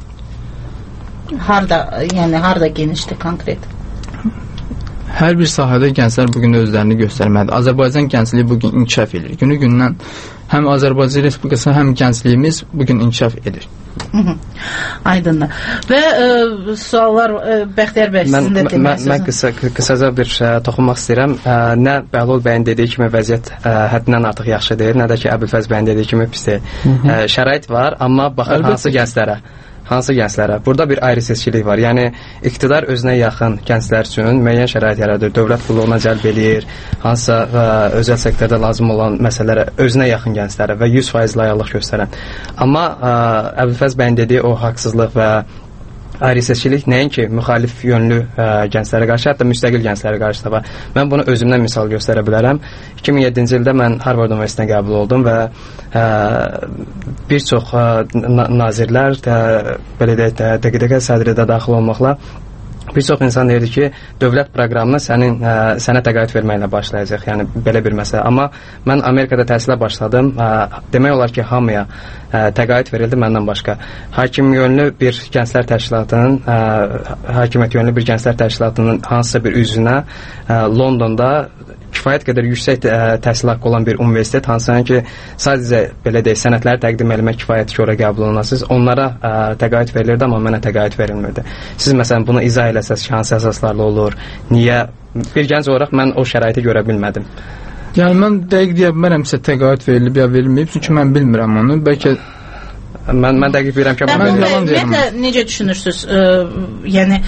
Harda genişdir konkret? Hər bir sahədə gənclər bugün özlərini göstərməlidir. Azərbaycan gəncliyi bugün inkişaf edir. Günü-gündən həm Azərbaycan Respublikası, həm gəncliyimiz bugün inkişaf edir. Aydındır. Və suallar Bəxtiyar bəy sizin də demək. Mən qısaca bir toxunmaq istəyirəm. Nə Bəhlul bəyin dediyi kimi vəziyyət həddindən artıq yaxşı deyil, nə də ki Əbülfəz bəyin dediyi kimi pis deyil. Şərait var, amma baxın hansı gənclərə? Burada bir ayrı seçkilik var. Yəni iqtidar özünə yaxın gənclər üçün müəyyən şərait yaradır. Dövlət qulluğuna cəlb eləyir. Hansısa özəl sektorda lazım olan məsələlərə özünə yaxın gənclərə və 100% layıqlıq göstərən. Amma Əbülfəz bəyin dediyi o haqsızlıq və ayrı seçkilik nəinki müxalif yönlü gənclərə qarşı, hətta müstəqil gənclərə qarşı da var. Mən bunu özümdən misal göstərə bilərəm. 2007-ci ildə mən Harvard Universitetinə qəbul oldum və bir çox nazirlər, belə deyək, dəqiqə sədridə daxil olmaqla bir çox insan deyirdi ki, dövlət proqramına sənə təqaüd verməklə başlayacaq. Yəni belə bir məsələ. Amma mən Amerikada təhsilə başladım. Demək olar ki, hamıya təqaüd verildi məndən başqa. Hakimiyyət yönlü bir gənclər təşkilatının hansısa bir üzvünə Londonda kifayət qədər yüksək təhsil haqqı olan bir universitet, hansısa ki, sadəcə belə deyək, sənədləri təqdim etmək kifayət ki, ora qəbul olunasınız. Onlara təqaüd verilirdi, amma mənə təqaüd verilmirdi. Siz məsələn bunu izah eləsəz ki, hansı əsaslarla olur, niyə? Bir gənc olaraq mən o şəraiti görə bilmədim. Yəni mən dəqiq deyə bilmərəmsə təqaüd verilib ya verilməyib, çünki mən bilmirəm onu. Bəlkə Mən dəqiq bilirəm ki, mən yalan deyirəm. Necə düşünürsüz? Yəni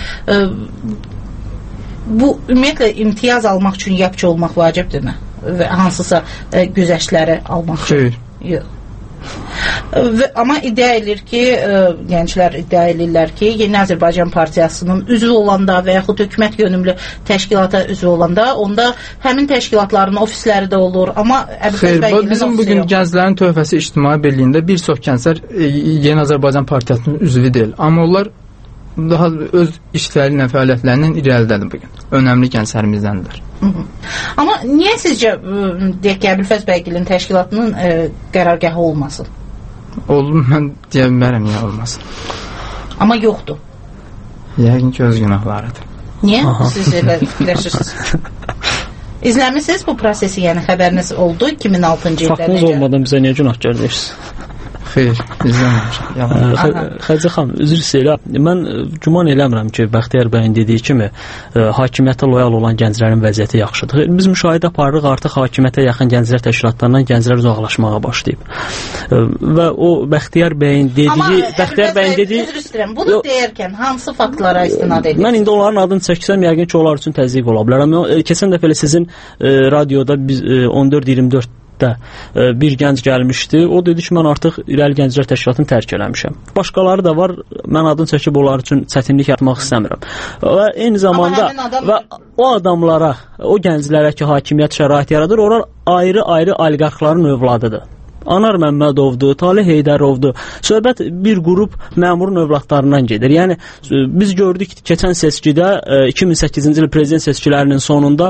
bu ümumiyyətlə imtiyaz almaq üçün yapıcı olmaq vacibdirmi? Və hansısa güzəştləri almaq üçün? Yox. Amma iddia edir ki, gənclər iddia edirlər ki, Yeni Azərbaycan Partiyasının üzvü olanda və yaxud hökumət yönümlü təşkilata üzvü olanda, onda həmin təşkilatların ofisləri də olur. Amma bizim bugün gənclərin töhfəsi ictimai birliyində bir çox gənclər Yeni Azərbaycan Partiyasının üzvü deyil. Amma onlar daha öz işləri ilə, fəaliyyətlərinin irəlidədir bugün. Önəmli gənclərimizdəndir. Amma niyə sizcə deyək ki, Əbülfəz Bəygilin təşkilatının qərargahı olmasın? Olur, mən deyə bilmərəm niyə olmasın. Amma yoxdur. Yəqin ki, öz günahlarıdır. Niyə? Siz elə fikirləşirsiniz? İzləmişsiniz bu prosesi, yəni xəbəriniz oldu 2006-cı ildə. Faktınız olmadan bizə niyə günahkar deyirsiniz? Xeyr, izləməmişəm. Xədicə xanım, üzr istəyirəm. Mən güman eləmirəm ki, Bəxtiyar bəyin dediyi kimi hakimiyyətə loyal olan gənclərin vəziyyəti yaxşıdır. Biz müşahidə aparırıq, artıq hakimiyyətə yaxın gənclər təşkilatlarından gənclər uzaqlaşmağa başlayıb. Və o Bəxtiyar bəyin dediyi üzr istəyirəm. Bunu deyərkən hansı faktlara istinad edirsiniz? Mən indi onların adını çəksəm, yəqin ki, onlar üçün təzyiq ola bilər. Amma keçən dəfə sizin radioda biz 14-24 bir gənc gəlmişdi. O dedi ki, mən artıq İrəli Gənclər Təşkilatını tərk eləmişəm. Başqaları da var. Mən adını çəkib onlar üçün çətinlik yaratmaq istəmirəm. Və eyni zamanda və o adamlara, o gənclərə ki, hakimiyyət şərait yaradır, onlar ayrı-ayrı oliqarxların övladıdır. Anar Məmmədovdur, Talih Heydərovdur. Söhbət bir qrup məmurun övladlarından gedir. Yəni biz gördük keçən seçkidə 2008-ci il prezident seçkilərinin sonunda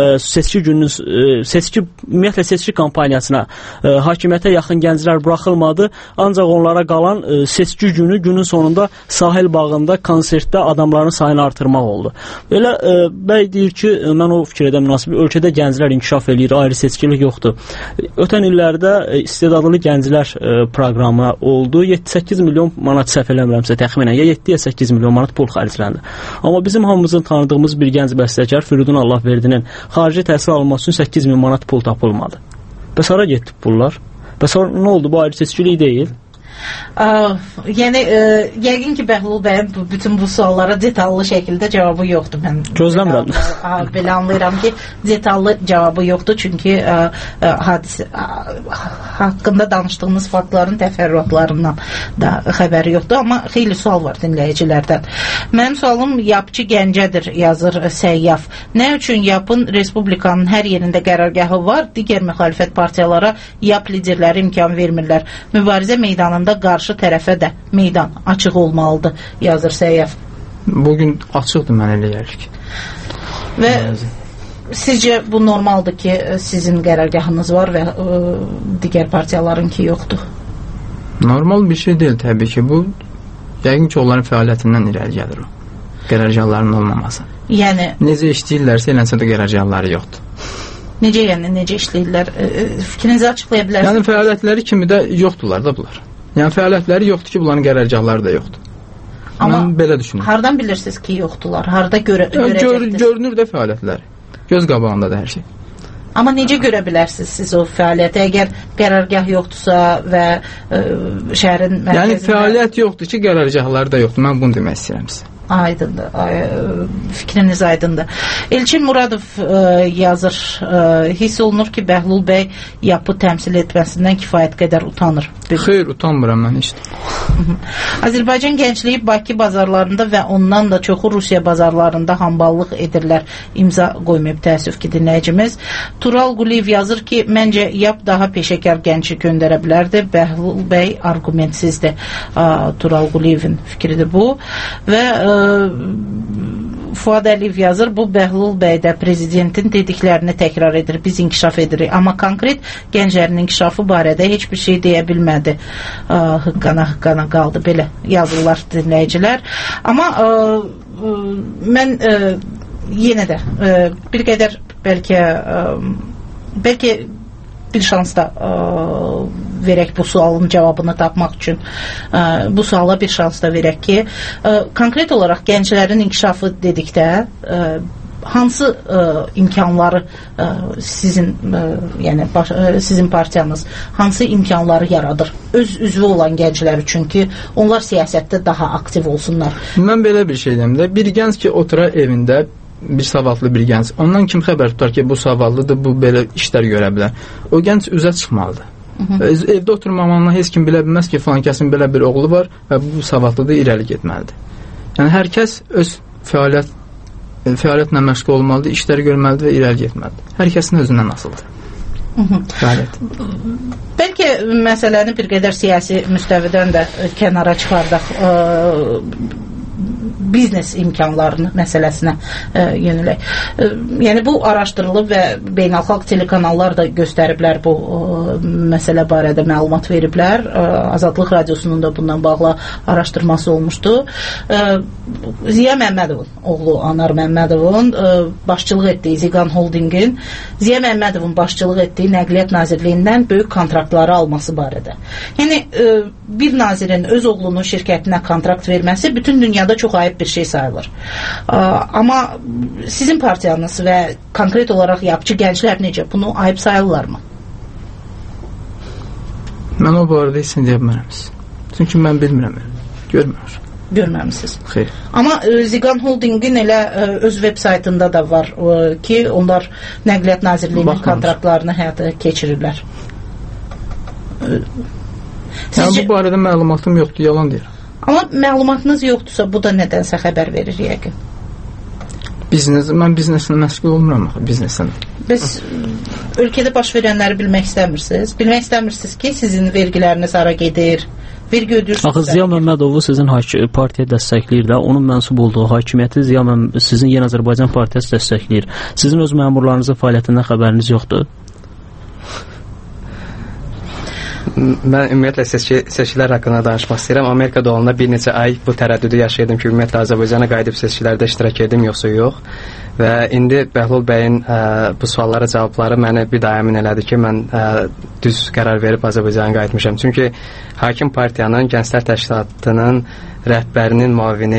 ümumiyyətlə seçki kampaniyasına hakimiyyətə yaxın gənclər buraxılmadı. Ancaq onlara qalan seçki günün sonunda sahil bağında konsertdə adamların sayını artırmaq oldu. Belə bəy deyir ki, mən o fikrədə münasib, ölkədə gənclər inkişaf eləyir, ayrı seçkilik yoxdur. Ötən illərdə istedadlı gənclər proqramı oldu. 7-8 milyon manat səhv eləmirəmsə təxminən, ya 7-8 milyon manat pul xərcləndi. Amma bizim hamımızın tanıdığımız bir gənc bəstəkar Firidun Allahverdinin xarici təhsil alması üçün 8 min manat pul tapılmadı. Bəs hara getdi pullar? Bəs nə oldu? Bu ayrı seçkilik deyil. Yəni yəqin ki, Bəhlul bəyin bütün bu suallara detallı şəkildə cavabı yoxdur. Mən gözləmirəm. Belə anlayıram ki, detallı cavabı yoxdur, çünki hadisə haqqında danışdığımız faktların təfərrüatlarından da xəbəri yoxdur, amma xeyli sual var dinləyicilərdən. Mənim sualım yapıcı Gəncədir, yazır Səyyaf. Nə üçün yapın Respublikanın hər yerində qərargahı var, digər müxalifət partiyalara yap liderləri imkan vermirlər. Mübarizə meydanında qarşı tərəfə də meydan açıq olmalıdır, yazır Səyyaf. Bugün açıqdır, mən elə gəlir ki. Və sizcə bu normaldır ki, sizin qərargahınız var və digər partiyalarınki yoxdur? Normal bir şey deyil təbii ki. Bu, yəqin ki, onların fəaliyyətindən irəli gəlir o. Qərargahlarının olmaması. Yəni necə işləyirlərsə, eləsə də qərargahları yoxdur. Necə yəni, necə işləyirlər? Fikrinizi açıqlaya bilərsiniz? Yəni fəaliyyətləri kimi də yoxdurlar da bunlar. Yəni fəaliyyətləri yoxdur ki, bunların qərargahları da yoxdur. Amma mən belə düşünürəm. Hardan bilirsiniz ki, yoxdurlar? Harda görəcəksiniz? Görünür də fəaliyyətləri. Göz qabağında da hər şey. Amma necə görə bilərsiniz siz o fəaliyyəti? Əgər qərargah yoxdursa və şəhərin mərkəzində... Yəni fəaliyyət yoxdur ki, qərargahları da yoxdur. Mən bunu demək istəyirəm sizə. Aydındır, fikriniz aydındır. Elçin Muradov yazır, hiss olunur ki, Bəhlul bəy yapı təmsil etməsindən kifayət qədər utanır. Xeyr, utanmıram mən heç. Azərbaycan gəncliyi Bakı bazarlarında və ondan da çoxu Rusiya bazarlarında hamballıq edirlər. İmza qoymayıb təəssüf ki, dinləyicimiz. Tural Quliyev yazır ki, məncə yap daha peşəkar gənci göndərə bilərdi. Bəhlul bəy argumentsizdir. Tural Quliyevin fikridir bu. Və Fuad Əliyev yazır, bu Bəhlul bəy də prezidentin dediklərini təkrar edir, biz inkişaf edirik, amma konkret gənclərin inkişafı barədə heç bir şey deyə bilmədi. Hıqqana qaldı, belə yazırlar dinləyicilər. Amma mən yenə də bir qədər bəlkə bir şans da verək bu sualın cavabını tapmaq üçün. Bu suala bir şans da verək ki, konkret olaraq gənclərin inkişafı dedikdə hansı imkanları sizin yəni sizin partiyanız hansı imkanları yaradır öz üzvü olan gənclər üçün ki, onlar siyasətdə daha aktiv olsunlar? Mən belə bir şey deyim də, bir gənc ki, otura evində bir savadlı bir gənc. Ondan kim xəbər tutar ki, bu savadlıdır, bu belə işlər görə bilər. O gənc üzə çıxmalıdır. Evdə oturmamaqla heç kim bilə bilməz ki, falan kəsin belə bir oğlu var və bu savadlıdır, irəli getməlidir. Yəni, hər kəs öz fəaliyyətlə məşğul olmalıdır, işləri görməlidir və irəli getməlidir. Hər kəsin özündən asılıdır. Bəlkə məsələni bir qədər siyasi müstəvidən də kənara çıxardaq, biznes imkanlarının məsələsinə yönələk. Yəni bu araşdırılıb və beynəlxalq telekanallar da göstəriblər bu məsələ barədə məlumat veriblər. Azadlıq Radiosunun da bundan bağlı araşdırması olmuşdu. Ziya Məmmədovun oğlu Anar Məmmədovun başçılıq etdiyi Ziqan Holdingin Ziya Məmmədovun başçılıq etdiyi Nəqliyyat Nazirliyindən böyük kontraktları alması barədə. Yəni bir nazirin öz oğlunun şirkətinə kontrakt verməsi bütün dünyada çox ayıb bir şey sayılır. Amma sizin partiyanız və konkret olaraq yapıcı gənclər necə? Bunu ayıb sayırlarmı? Mən o barədə heç deyə bilmərəm. Çünki mən bilmirəm. Görməmisiniz. Xeyr. Amma Ziqan Holdingin elə öz veb saytında da var ki, onlar Nəqliyyat Nazirliyinin kontraktlarını həyata keçirirlər. Yəni bu barədə məlumatım yoxdur, yalan deyir. Amma məlumatınız yoxdursa, bu da nədənsə xəbər verir yəqin. Mən bizneslə məşğul olmuram axı, bizneslə. Biz ölkədə baş verənləri bilmək istəmirsiniz. Bilmək istəmirsiniz ki, sizin vergiləriniz hara gedir, vergi ödürsünüz. Axı Ziya Məmmədovu sizin partiya dəstəkləyir də, onun mənsub olduğu hakimiyyəti sizin Yeni Azərbaycan Partiyası dəstəkləyir. Sizin öz məmurlarınızın fəaliyyətindən xəbəriniz yoxdur? Mən ümumiyyətlə seçkilər haqqında danışmaq istəyirəm. Amerikada olanda bir neçə ay bu tərəddüdü yaşayırdım ki, ümumiyyətlə Azərbaycana qayıdıb seçkilərdə iştirak edim, yoxsa yox. Və indi Bəhlul bəyin bu suallara cavabları məni bir daha əmin elədi ki, mən düz qərar verib Azərbaycana qayıtmışam. Çünki hakim partiyanın, Gənclər Təşkilatının rəhbərinin müavini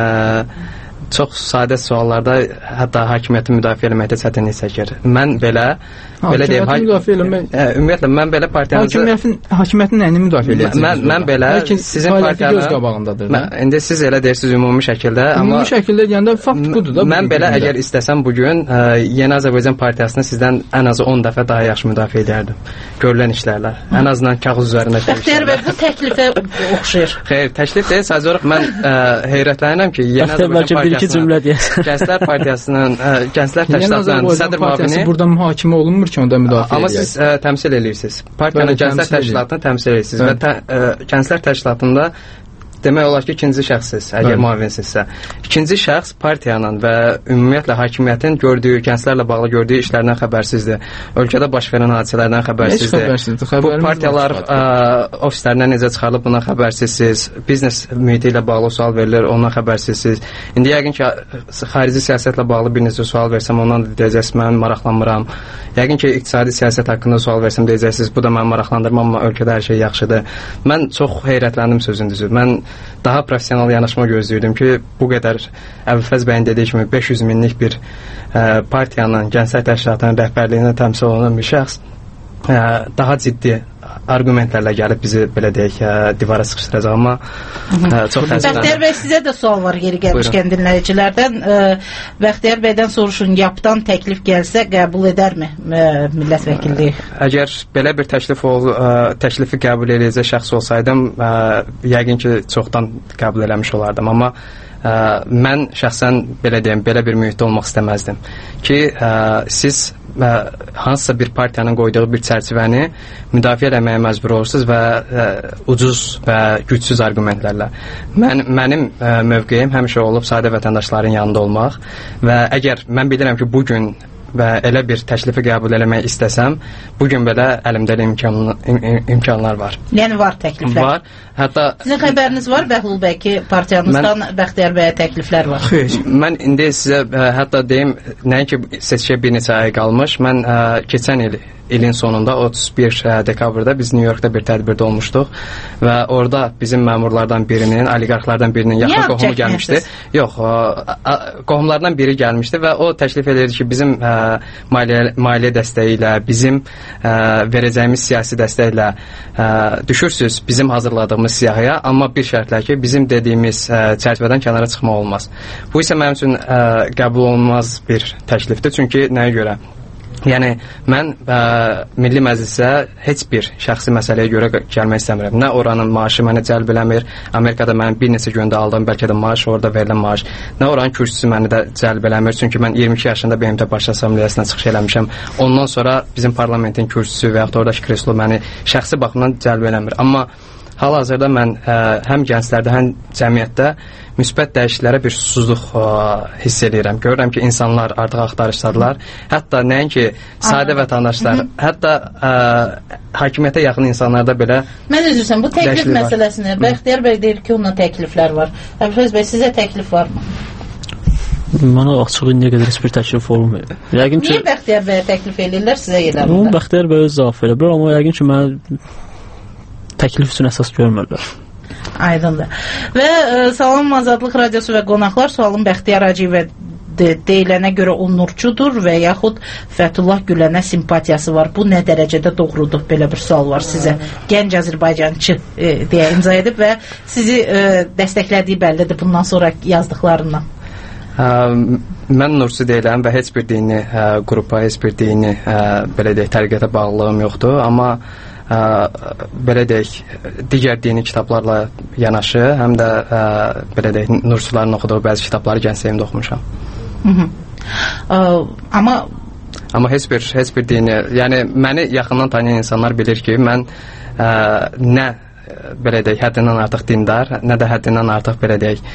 çox sadə suallarda hətta hakimiyyəti müdafiə eləməkdə çətinlik çəkir. Mən belə deyim, ümumiyyətlə mən belə partiyanızı hakimiyyətin nəyini müdafiə edəcəksiniz? belə sizin partiyanın qabağındadır. İndi siz elə deyirsiniz ümumi şəkildə, amma ümumi şəkildə deyəndə fakt budur da. Mən belə əgər istəsəm bu gün Yeni Azərbaycan Partiyasını sizdən ən azı 10 dəfə daha yaxşı müdafiə edərdim. Görülən işlərlə. Ən azından kağız üzərində. Bəxtiyar bəy, bu təklifə oxşayır. Xeyr, təklif deyil, sadəcə olaraq mən heyrətlənirəm ki, Yeni Azərbaycan Gənclər Partiyasının, Gənclər Təşkilatının sədr müavini burada mühakimə olunmur ki, onda müdafiə edək. Amma siz təmsil edirsiniz. Partiyanın Gənclər Təşkilatını təmsil edirsiniz və Gənclər Təşkilatında demək olar ki, ikinci şəxssiz, əgər müavinsinizsə. İkinci şəxs partiyanın və ümumiyyətlə hakimiyyətin gördüyü, gənclərlə bağlı gördüyü işlərdən xəbərsizdir. Ölkədə baş verən hadisələrdən xəbərsizdir. Bu partiyalar ofislərindən necə çıxarılıb, buna xəbərsizsiniz. Biznes mühiti ilə bağlı sual verilir, ondan xəbərsizsiniz. İndi yəqin ki, xarici siyasətlə bağlı bir neçə sual versəm, ondan da deyəcəksiniz, mən maraqlanmıram. Yəqin ki, iqtisadi siyasət haqqında sual versəm, deyəcəksiniz, bu da mən maraqlandırmam, amma ölkədə hər şey yaxşıdır. Mən çox heyrətləndim sözün düzü. Mən daha professional yanaşma gözləyirdim ki, bu qədər Əbülfəz bəyin dediyi kimi 500 minlik bir partiyanın, Gənclər Təşkilatının rəhbərliyinə təmsil olunan bir şəxs daha ciddi argumentlərlə gəlib bizi belə deyək divara sıxışdıracaq, amma çox təəssüflənirəm. Bəxtiyar bəy, sizə də sual var yeri gəlmişkən dinləyicilərdən. Bəxtiyar bəydən soruşun, yapdan təklif gəlsə qəbul edərmi millət vəkilliyi? Əgər belə bir təklifi qəbul edəcək şəxs olsaydım, yəqin ki, çoxdan qəbul eləmiş olardım, amma mən şəxsən belə deyim, belə bir mühitdə olmaq istəməzdim ki, siz hansısa bir partiyanın qoyduğu bir çərçivəni müdafiə eləməyə məcbur olursunuz və ucuz və gücsüz argumentlərlə. Mənim mövqeyim həmişə olub sadə vətəndaşların yanında olmaq və əgər mən bilirəm ki, bugün və elə bir təklifi qəbul eləmək istəsəm, bugün belə əlimdə imkanlar var. Yəni var təkliflər? Var. Hətta sizin xəbəriniz var Bəhlul bəy ki, partiyanızdan Bəxtiyar bəyə təkliflər var? Xeyr, mən indi sizə hətta deyim, nəinki seçkiyə bir neçə ay qalmış, mən keçən il ilin sonunda 31 dekabrda biz New Yorkda bir tədbirdə olmuşduq və orada bizim məmurlardan birinin, oliqarxlardan birinin yaxın qohumu gəlmişdi. Yox, qohumlardan biri gəlmişdi və o təklif edirdi ki, bizim maliyyə dəstəyi ilə, bizim verəcəyimiz siyasi dəstəklə düşürsüz bizim hazırladığımız siyahıya, amma bir şərtlə ki, bizim dediyimiz çərçivədən kənara çıxmaq olmaz. Bu isə mənim üçün qəbul olunmaz bir təklifdir, çünki nəyə görə? Yəni, mən Milli Məclisə heç bir şəxsi məsələyə görə gəlmək istəmirəm. Nə oranın maaşı məni cəlb eləmir, Amerikada mənim bir neçə gündə aldığım bəlkə də maaş, orada verilən maaş, nə oranın kürsüsü məni də cəlb eləmir, çünki mən 22 yaşında BMT Baş Assambleyasına çıxış eləmişəm. Ondan sonra bizim parlamentin kürsüsü və yaxud da oradakı kreslo məni şəxsi baxımdan cəlb eləmir. Amma hal-hazırda mən həm gənclərdə, həm cəmiyyətdə müsbət dəyişikliklərə bir susuzluq hiss edirəm. Görürəm ki, insanlar artıq axtarışdadılar. Hətta nəinki sadə vətəndaşlar, hətta hakimiyyətə yaxın insanlarda belə Mən üzrsən, bu təklif məsələsini Bəxtiyar bəy deyir ki, onunla təkliflər var. Əbfəz bəy, sizə təklif varmı? Mənə açıq indiyə qədər heç bir təklif olmuyor. Niyə Bəxtiyar bəyə təklif edirlər, sizə edirlər? Bəxtiyar bəyə cavab verə bilər, amma yəqin ki, mənə təklif üçün əsas görmürlər. Aydındır. Və Salam Azadlıq Radiosu və qonaqlar sualın Bəxtiyar Hacıyevə deyilənə görə o nurçudur və yaxud Fəthullah Gülənə simpatiyası var. Bu nə dərəcədə doğrudur? Belə bir sual var sizə. Gənc Azərbaycançı deyə imza edib və sizi dəstəklədiyi bəllidir bundan sonra yazdıqlarından. Mən nurçu deyiləm və heç bir dini qrupa, heç bir dini belə deyək, təriqətə bağlılığım yoxdur, amma belə deyək, digər dini kitablarla yanaşı, həm də belə deyək, nurçuların oxuduğu bəzi kitabları gənc sevimdə oxumuşam. Amma heç bir dini, yəni məni yaxından tanıyan insanlar bilir ki, mən nə belə deyək, həddindən artıq dindar, nə də həddindən artıq belə deyək,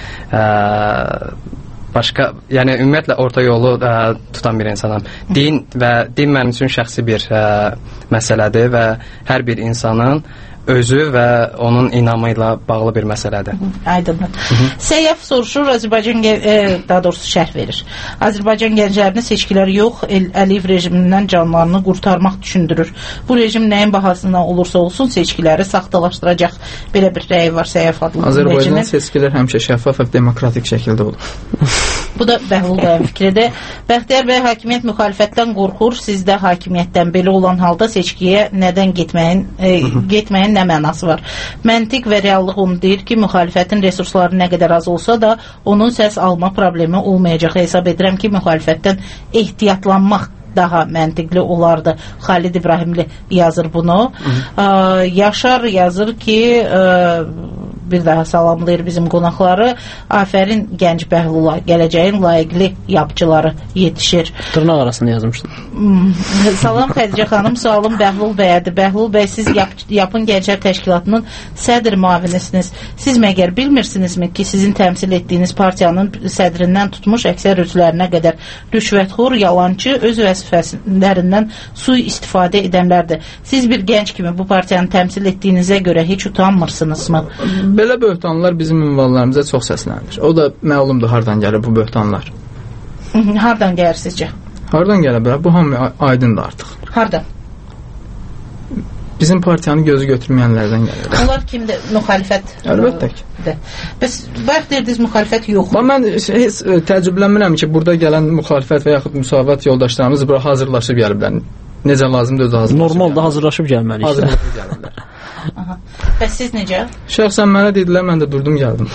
başqa, yəni ümumiyyətlə orta yolu tutan bir insanam. Din mənim üçün şəxsi bir məsələdir və hər bir insanın özü və onun inamı ilə bağlı bir məsələdir. Aydındır. Səyyaf soruşur, Azərbaycan, daha doğrusu şərh verir. Azərbaycan gənclərini seçkilər yox, Əliyev rejimindən canlarını qurtarmaq düşündürür. Bu rejim nəyin bahasından olursa olsun seçkiləri saxtalaşdıracaq. Belə bir rəyi var Səyyaf adlı. Azərbaycan seçkilər həmişə şəffaf və demokratik şəkildə olur. Bu da Bəhlul bəyin fikridir. Bəxtiyar bəy, hakimiyyət müxalifətdən qorxur, sizdə hakimiyyətdən. Belə olan halda seçkiyə nədən getməyin nə mənası var? Məntiq və reallıq onu deyir ki, müxalifətin resursları nə qədər az olsa da onun səs alma problemi olmayacaq. Hesab edirəm ki, müxalifətdən ehtiyatlanmaq daha məntiqli olardı. Xalid İbrahimli yazır bunu. Yaşar yazır ki, bir daha salamlayır bizim qonaqları. Afərin gənc Bəhlula, gələcəyin layiqli yapıcıları yetişir. Dırnaq arasında yazmışdım. Salam Xədicə xanım, sualım Bəhlul bəyədir. Bəhlul bəy, siz Yapın Gənclər Təşkilatının sədr müavinisiniz. Siz məgər bilmirsinizmi ki, sizin təmsil etdiyiniz partiyanın sədrindən tutmuş əksər üzvlərinə qədər rüşvətxor, yalancı, öz vəzifələrindən sui istifadə edənlərdir. Siz bir gənc kimi bu partiyanı təmsil etdiyinizə görə heç utanmırsınızmı? Belə böhtanlar bizim ünvanlarımıza çox səslənir. O da məlumdur hardan gəlir bu böhtanlar. Hardan gəlir sizcə? Hardan gələ bilər? Bu hamı aydındır artıq. Hardan? Bizim partiyanı gözü götürməyənlərdən gəlir. Onlar kimdir? Müxalifət? Əlbəttə ki. Bəs bayaq deyirdiniz müxalifət yox. Mən heç təəccüblənmirəm ki, burada gələn müxalifət və yaxud müsavat yoldaşlarımız bura hazırlaşıb gəliblər. Necə lazımdır özü hazırlaşıb. Normalda hazırlaşıb gəlməliyik. Hazırlaşıb gəlirlər. Bəs siz necə? Şəxsən mənə dedilər, mən də durdum gəldim.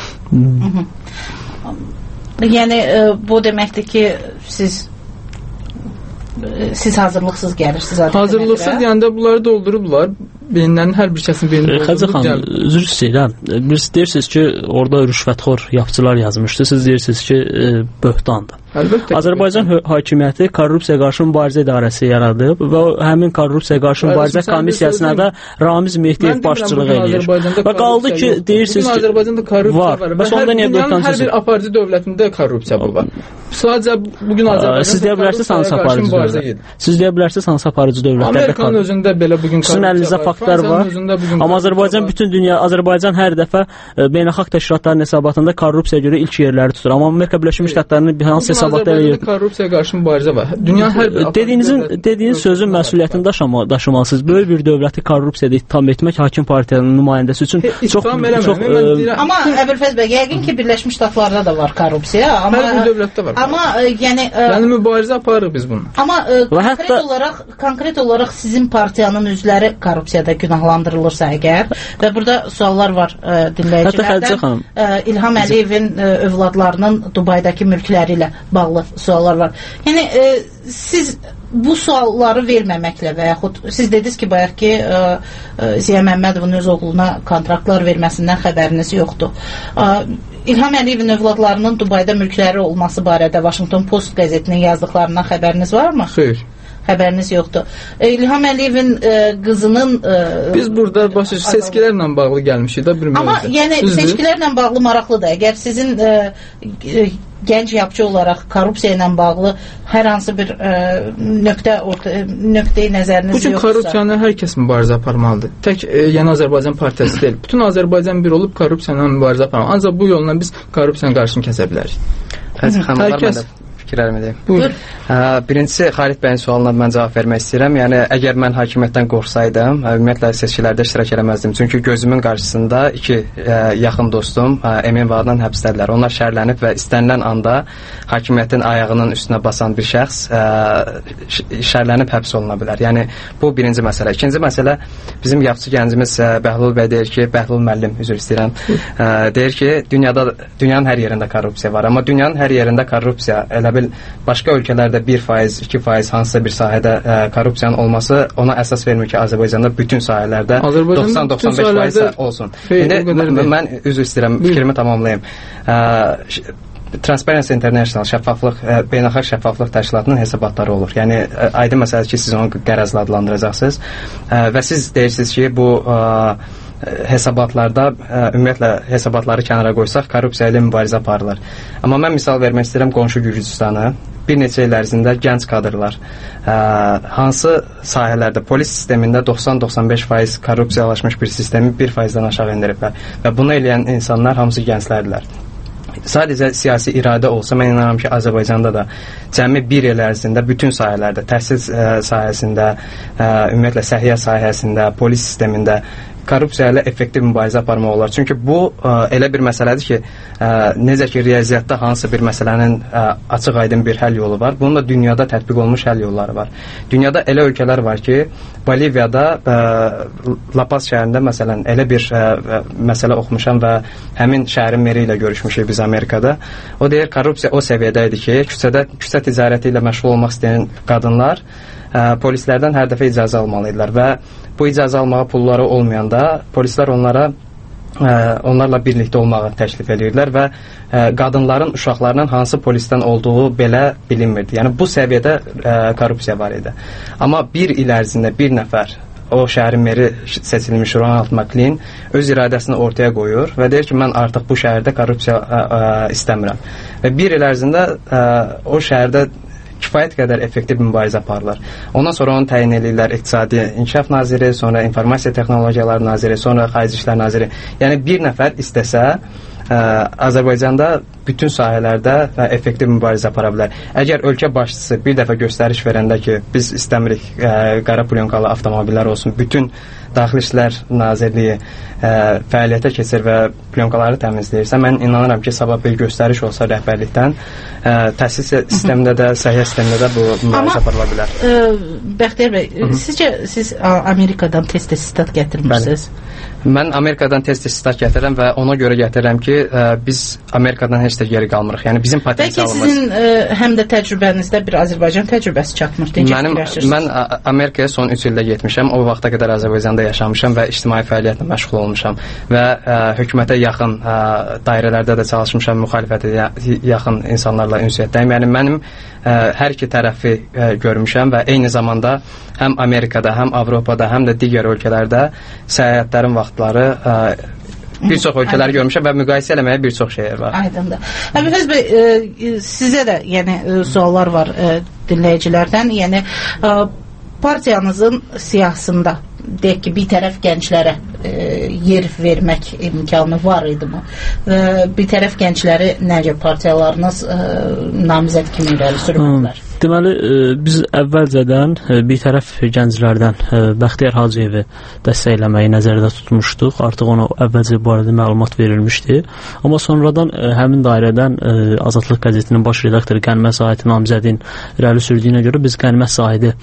Yəni bu deməkdir ki, siz hazırlıqsız gəlirsiniz. Hazırlıqsız deyəndə bunları doldurublar. Beyinlərin hər bir kəsin beynini Xəcə xanım, üzr istəyirəm. Siz deyirsiniz ki, orada rüşvətxor yapıcılar yazmışdı. Siz deyirsiniz ki, böhtandır. Əlbəttə. Azərbaycan hakimiyyəti korrupsiya qarşı mübarizə idarəsi yaradıb və həmin korrupsiya qarşı mübarizə komissiyasına da Ramiz Mehdiyev başçılıq edir. Və qaldı ki, deyirsiniz ki, Azərbaycanda korrupsiya var. Bəs onda niyə böhtan hər bir aparıcı dövlətində korrupsiya var. Sadəcə bugün Azərbaycan siz deyə bilərsiniz hansı aparıcı dövlət? Siz deyə bilərsiniz hansı aparıcı dövlətlərdə Amerikanın özündə belə bugün sizin əlinizdə faktlar var. Amma Azərbaycan hər dəfə beynəlxalq təşkilatların hesabatında korrupsiyaya görə ilk yerləri tutur. Amma Amerika Birləşmiş Ştatlarının hansı hesabatlara görə korrupsiyaya qarşı mübarizə var. Dünyanın hər dediyiniz sözün məsuliyyətini daşımalısınız. Böyük bir dövləti korrupsiyada ittiham etmək hakim partiyanın nümayəndəsi üçün çox amma Əbülfəz bəy, yəqin ki Birləşmiş Ştatlarda da var korrupsiya, amma hər bir dövlətdə var. Amma yəni mübarizə aparırıq biz bunu. Amma konkret olaraq sizin partiyanın üzvləri korrupsiyada günahlandırılırsa əgər və burada suallar var dinləyicilərdən. İlham Əliyevin övladlarının Dubaydakı mülkləri ilə bağlı suallar var. Yəni siz bu sualları verməməklə və yaxud siz dediniz ki, bayaq ki Ziya Məmmədovun öz oğluna kontraktlar verməsindən xəbəriniz yoxdur. İlham Əliyevin övladlarının Dubayda mülkləri olması barədə Washington Post qəzetinin yazdıqlarından xəbəriniz varmı? Xeyr. Xəbəriniz yoxdur. İlham Əliyevin qızının biz burada seçkilərlə bağlı gəlmişik də bir amma yəni seçkilərlə bağlı maraqlıdır. Əgər sizin gənc yapıcı olaraq korrupsiya ilə bağlı hər hansı bir nöqteyi nəzəriniz yoxdursa. Bu korrupsiyanı hər kəs mübarizə aparmalıdır. Tək yəni Azərbaycan partiyası deyil. Bütün Azərbaycan bir olub korrupsiyanla mübarizə aparmalı. Ancaq bu yolla biz korrupsiyanın qarşısını kəsə bilərik. Hər kəs fikirlərimi deyim. Birincisi Xalid bəyin sualına mən cavab vermək istəyirəm. Yəni əgər mən hakimiyyətdən qorxsaydım, ümumiyyətlə seçkilərdə iştirak eləməzdim. Çünki gözümün qarşısında iki yaxın dostum Emin və Adnan həbsdədirlər. Onlar şərlənib və istənilən anda hakimiyyətin ayağının üstünə basan bir şəxs şərlənib həbs oluna bilər. Yəni bu birinci məsələ. İkinci məsələ bizim yapıcı gəncimiz Bəhlul bəy deyir ki, Bəhlul müəllim, üzr istəyirəm. Deyir ki, dünyanın hər yerində korrupsiya var. Amma dünyanın hər yerində korrupsiya elə bil başqa ölkələrdə 1%, 2% hansısa bir sahədə korrupsiyanın olması ona əsas vermir ki, Azərbaycanda bütün sahələrdə 90-95% olsun. İndi mən üzr istəyirəm, fikrimi tamamlayım. Transparency International şəffaflıq, beynəlxalq şəffaflıq təşkilatının hesabatları olur. Yəni aydın məsələdir ki, siz onu qərəzlə adlandıracaqsınız və siz deyirsiniz ki, bu hesabatlarda ümumiyyətlə hesabatları kənara qoysaq korrupsiya ilə mübarizə aparılır. Amma mən misal vermək istəyirəm qonşu Gürcüstanı. Bir neçə il ərzində gənc kadrlar hansı sahələrdə polis sistemində 90-95% korrupsiyalaşmış bir sistemi 1%-dən aşağı indiriblər və bunu eləyən insanlar hamısı gənclərdirlər. Sadəcə siyasi iradə olsa, mən inanıram ki, Azərbaycanda da cəmi bir il ərzində bütün sahələrdə, təhsil sahəsində, ümumiyyətlə səhiyyə sahəsində, polis sistemində korrupsiya ilə effektiv mübarizə aparmaq olar. Çünki bu elə bir məsələdir ki, necə ki riyaziyyatda hansısa bir məsələnin açıq aydın bir həll yolu var, bunun da dünyada tətbiq olunmuş həll yolları var. Dünyada elə ölkələr var ki, Boliviyada La Paz şəhərində məsələn elə bir məsələ oxumuşam və həmin şəhərin meri ilə görüşmüşük biz Amerikada. O deyir, korrupsiya o səviyyədə idi ki, küçə ticarəti ilə məşğul olmaq istəyən qadınlar polislərdən hər dəfə icazə almalıydılar və bu icazə almağa pulları olmayanda polislər onlarla birlikdə olmağı təklif edirdilər və qadınların, uşaqlarının hansı polisdən olduğu belə bilinmirdi. Yəni bu səviyyədə korrupsiya var idi. Amma bir il ərzində bir nəfər o şəhərin meri seçilmiş Ronald McLean öz iradəsini ortaya qoyur və deyir ki, mən artıq bu şəhərdə korrupsiya istəmirəm. Və bir il ərzində o şəhərdə kifayət qədər effektiv mübarizə aparılır. Ondan sonra onu təyin edirlər İqtisadi İnkişaf Naziri, sonra İnformasiya Texnologiyaları Naziri, sonra Xarici İşlər Naziri. Yəni bir nəfər istəsə Azərbaycanda bütün sahələrdə effektiv mübarizə apara bilər. Əgər ölkə başçısı bir dəfə göstəriş verəndə ki, biz istəmirik qara plyonkalı avtomobillər olsun, bütün Daxili İşlər Nazirliyi fəaliyyətə keçir və plyonkaları təmizləyirsə, mən inanıram ki, sabah bir göstəriş olsa rəhbərlikdən təhsil sistemində də, səhiyyə sistemində də bu mübarizə aparıla bilər. Bəxtiyar bəy, sizcə siz Amerikadan tez-tez sitat gətirmişsiniz? Mən Amerikadan tez-tez sitat gətirirəm və ona görə gətirirəm ki, biz Amerikadan heç də geri qalmırıq. Yəni bizim potensialımız... Bəlkə sizin həm də təcrübənizdə bir Azərbaycan təcrübəsi çatmır. Mən Amerikaya son 3 ildə getmişəm. O vaxta qədər Azərbaycanda yaşamışam və ictimai fəaliyyətlə məşğul olmuşam və hökumətə yaxın dairələrdə də çalışmışam, müxalifətə yaxın insanlarla ünsiyyətdəyim. Yəni mənim hər iki tərəfi görmüşəm və eyni zamanda həm Amerikada, həm Avropada, həm də digər ölkələrdə səyahətlərin vaxtları Bir çox ölkələri görmüşəm və müqayisə eləməyə bir çox şey var. Aydındır. Əbülfəz bəy, sizə də yəni suallar var dinləyicilərdən. Yəni partiyanızın siyasında deyək ki, bir tərəf gənclərə yer vermək imkanı var idi mi? Bir tərəf gəncləri necə partiyalarınız namizəd kimi irəli sürmədilər? Deməli, biz əvvəlcədən bir tərəf gənclərdən Bəxtiyar Hacıyevi dəstəkləməyi nəzərdə tutmuşduq. Artıq ona əvvəlcə bu arada məlumat verilmişdi. Amma sonradan həmin dairədən Azadlıq qəzetinin baş redaktoru Qənimət Zahid namizədin irəli sürdüyünə görə biz Qənimət Zahidi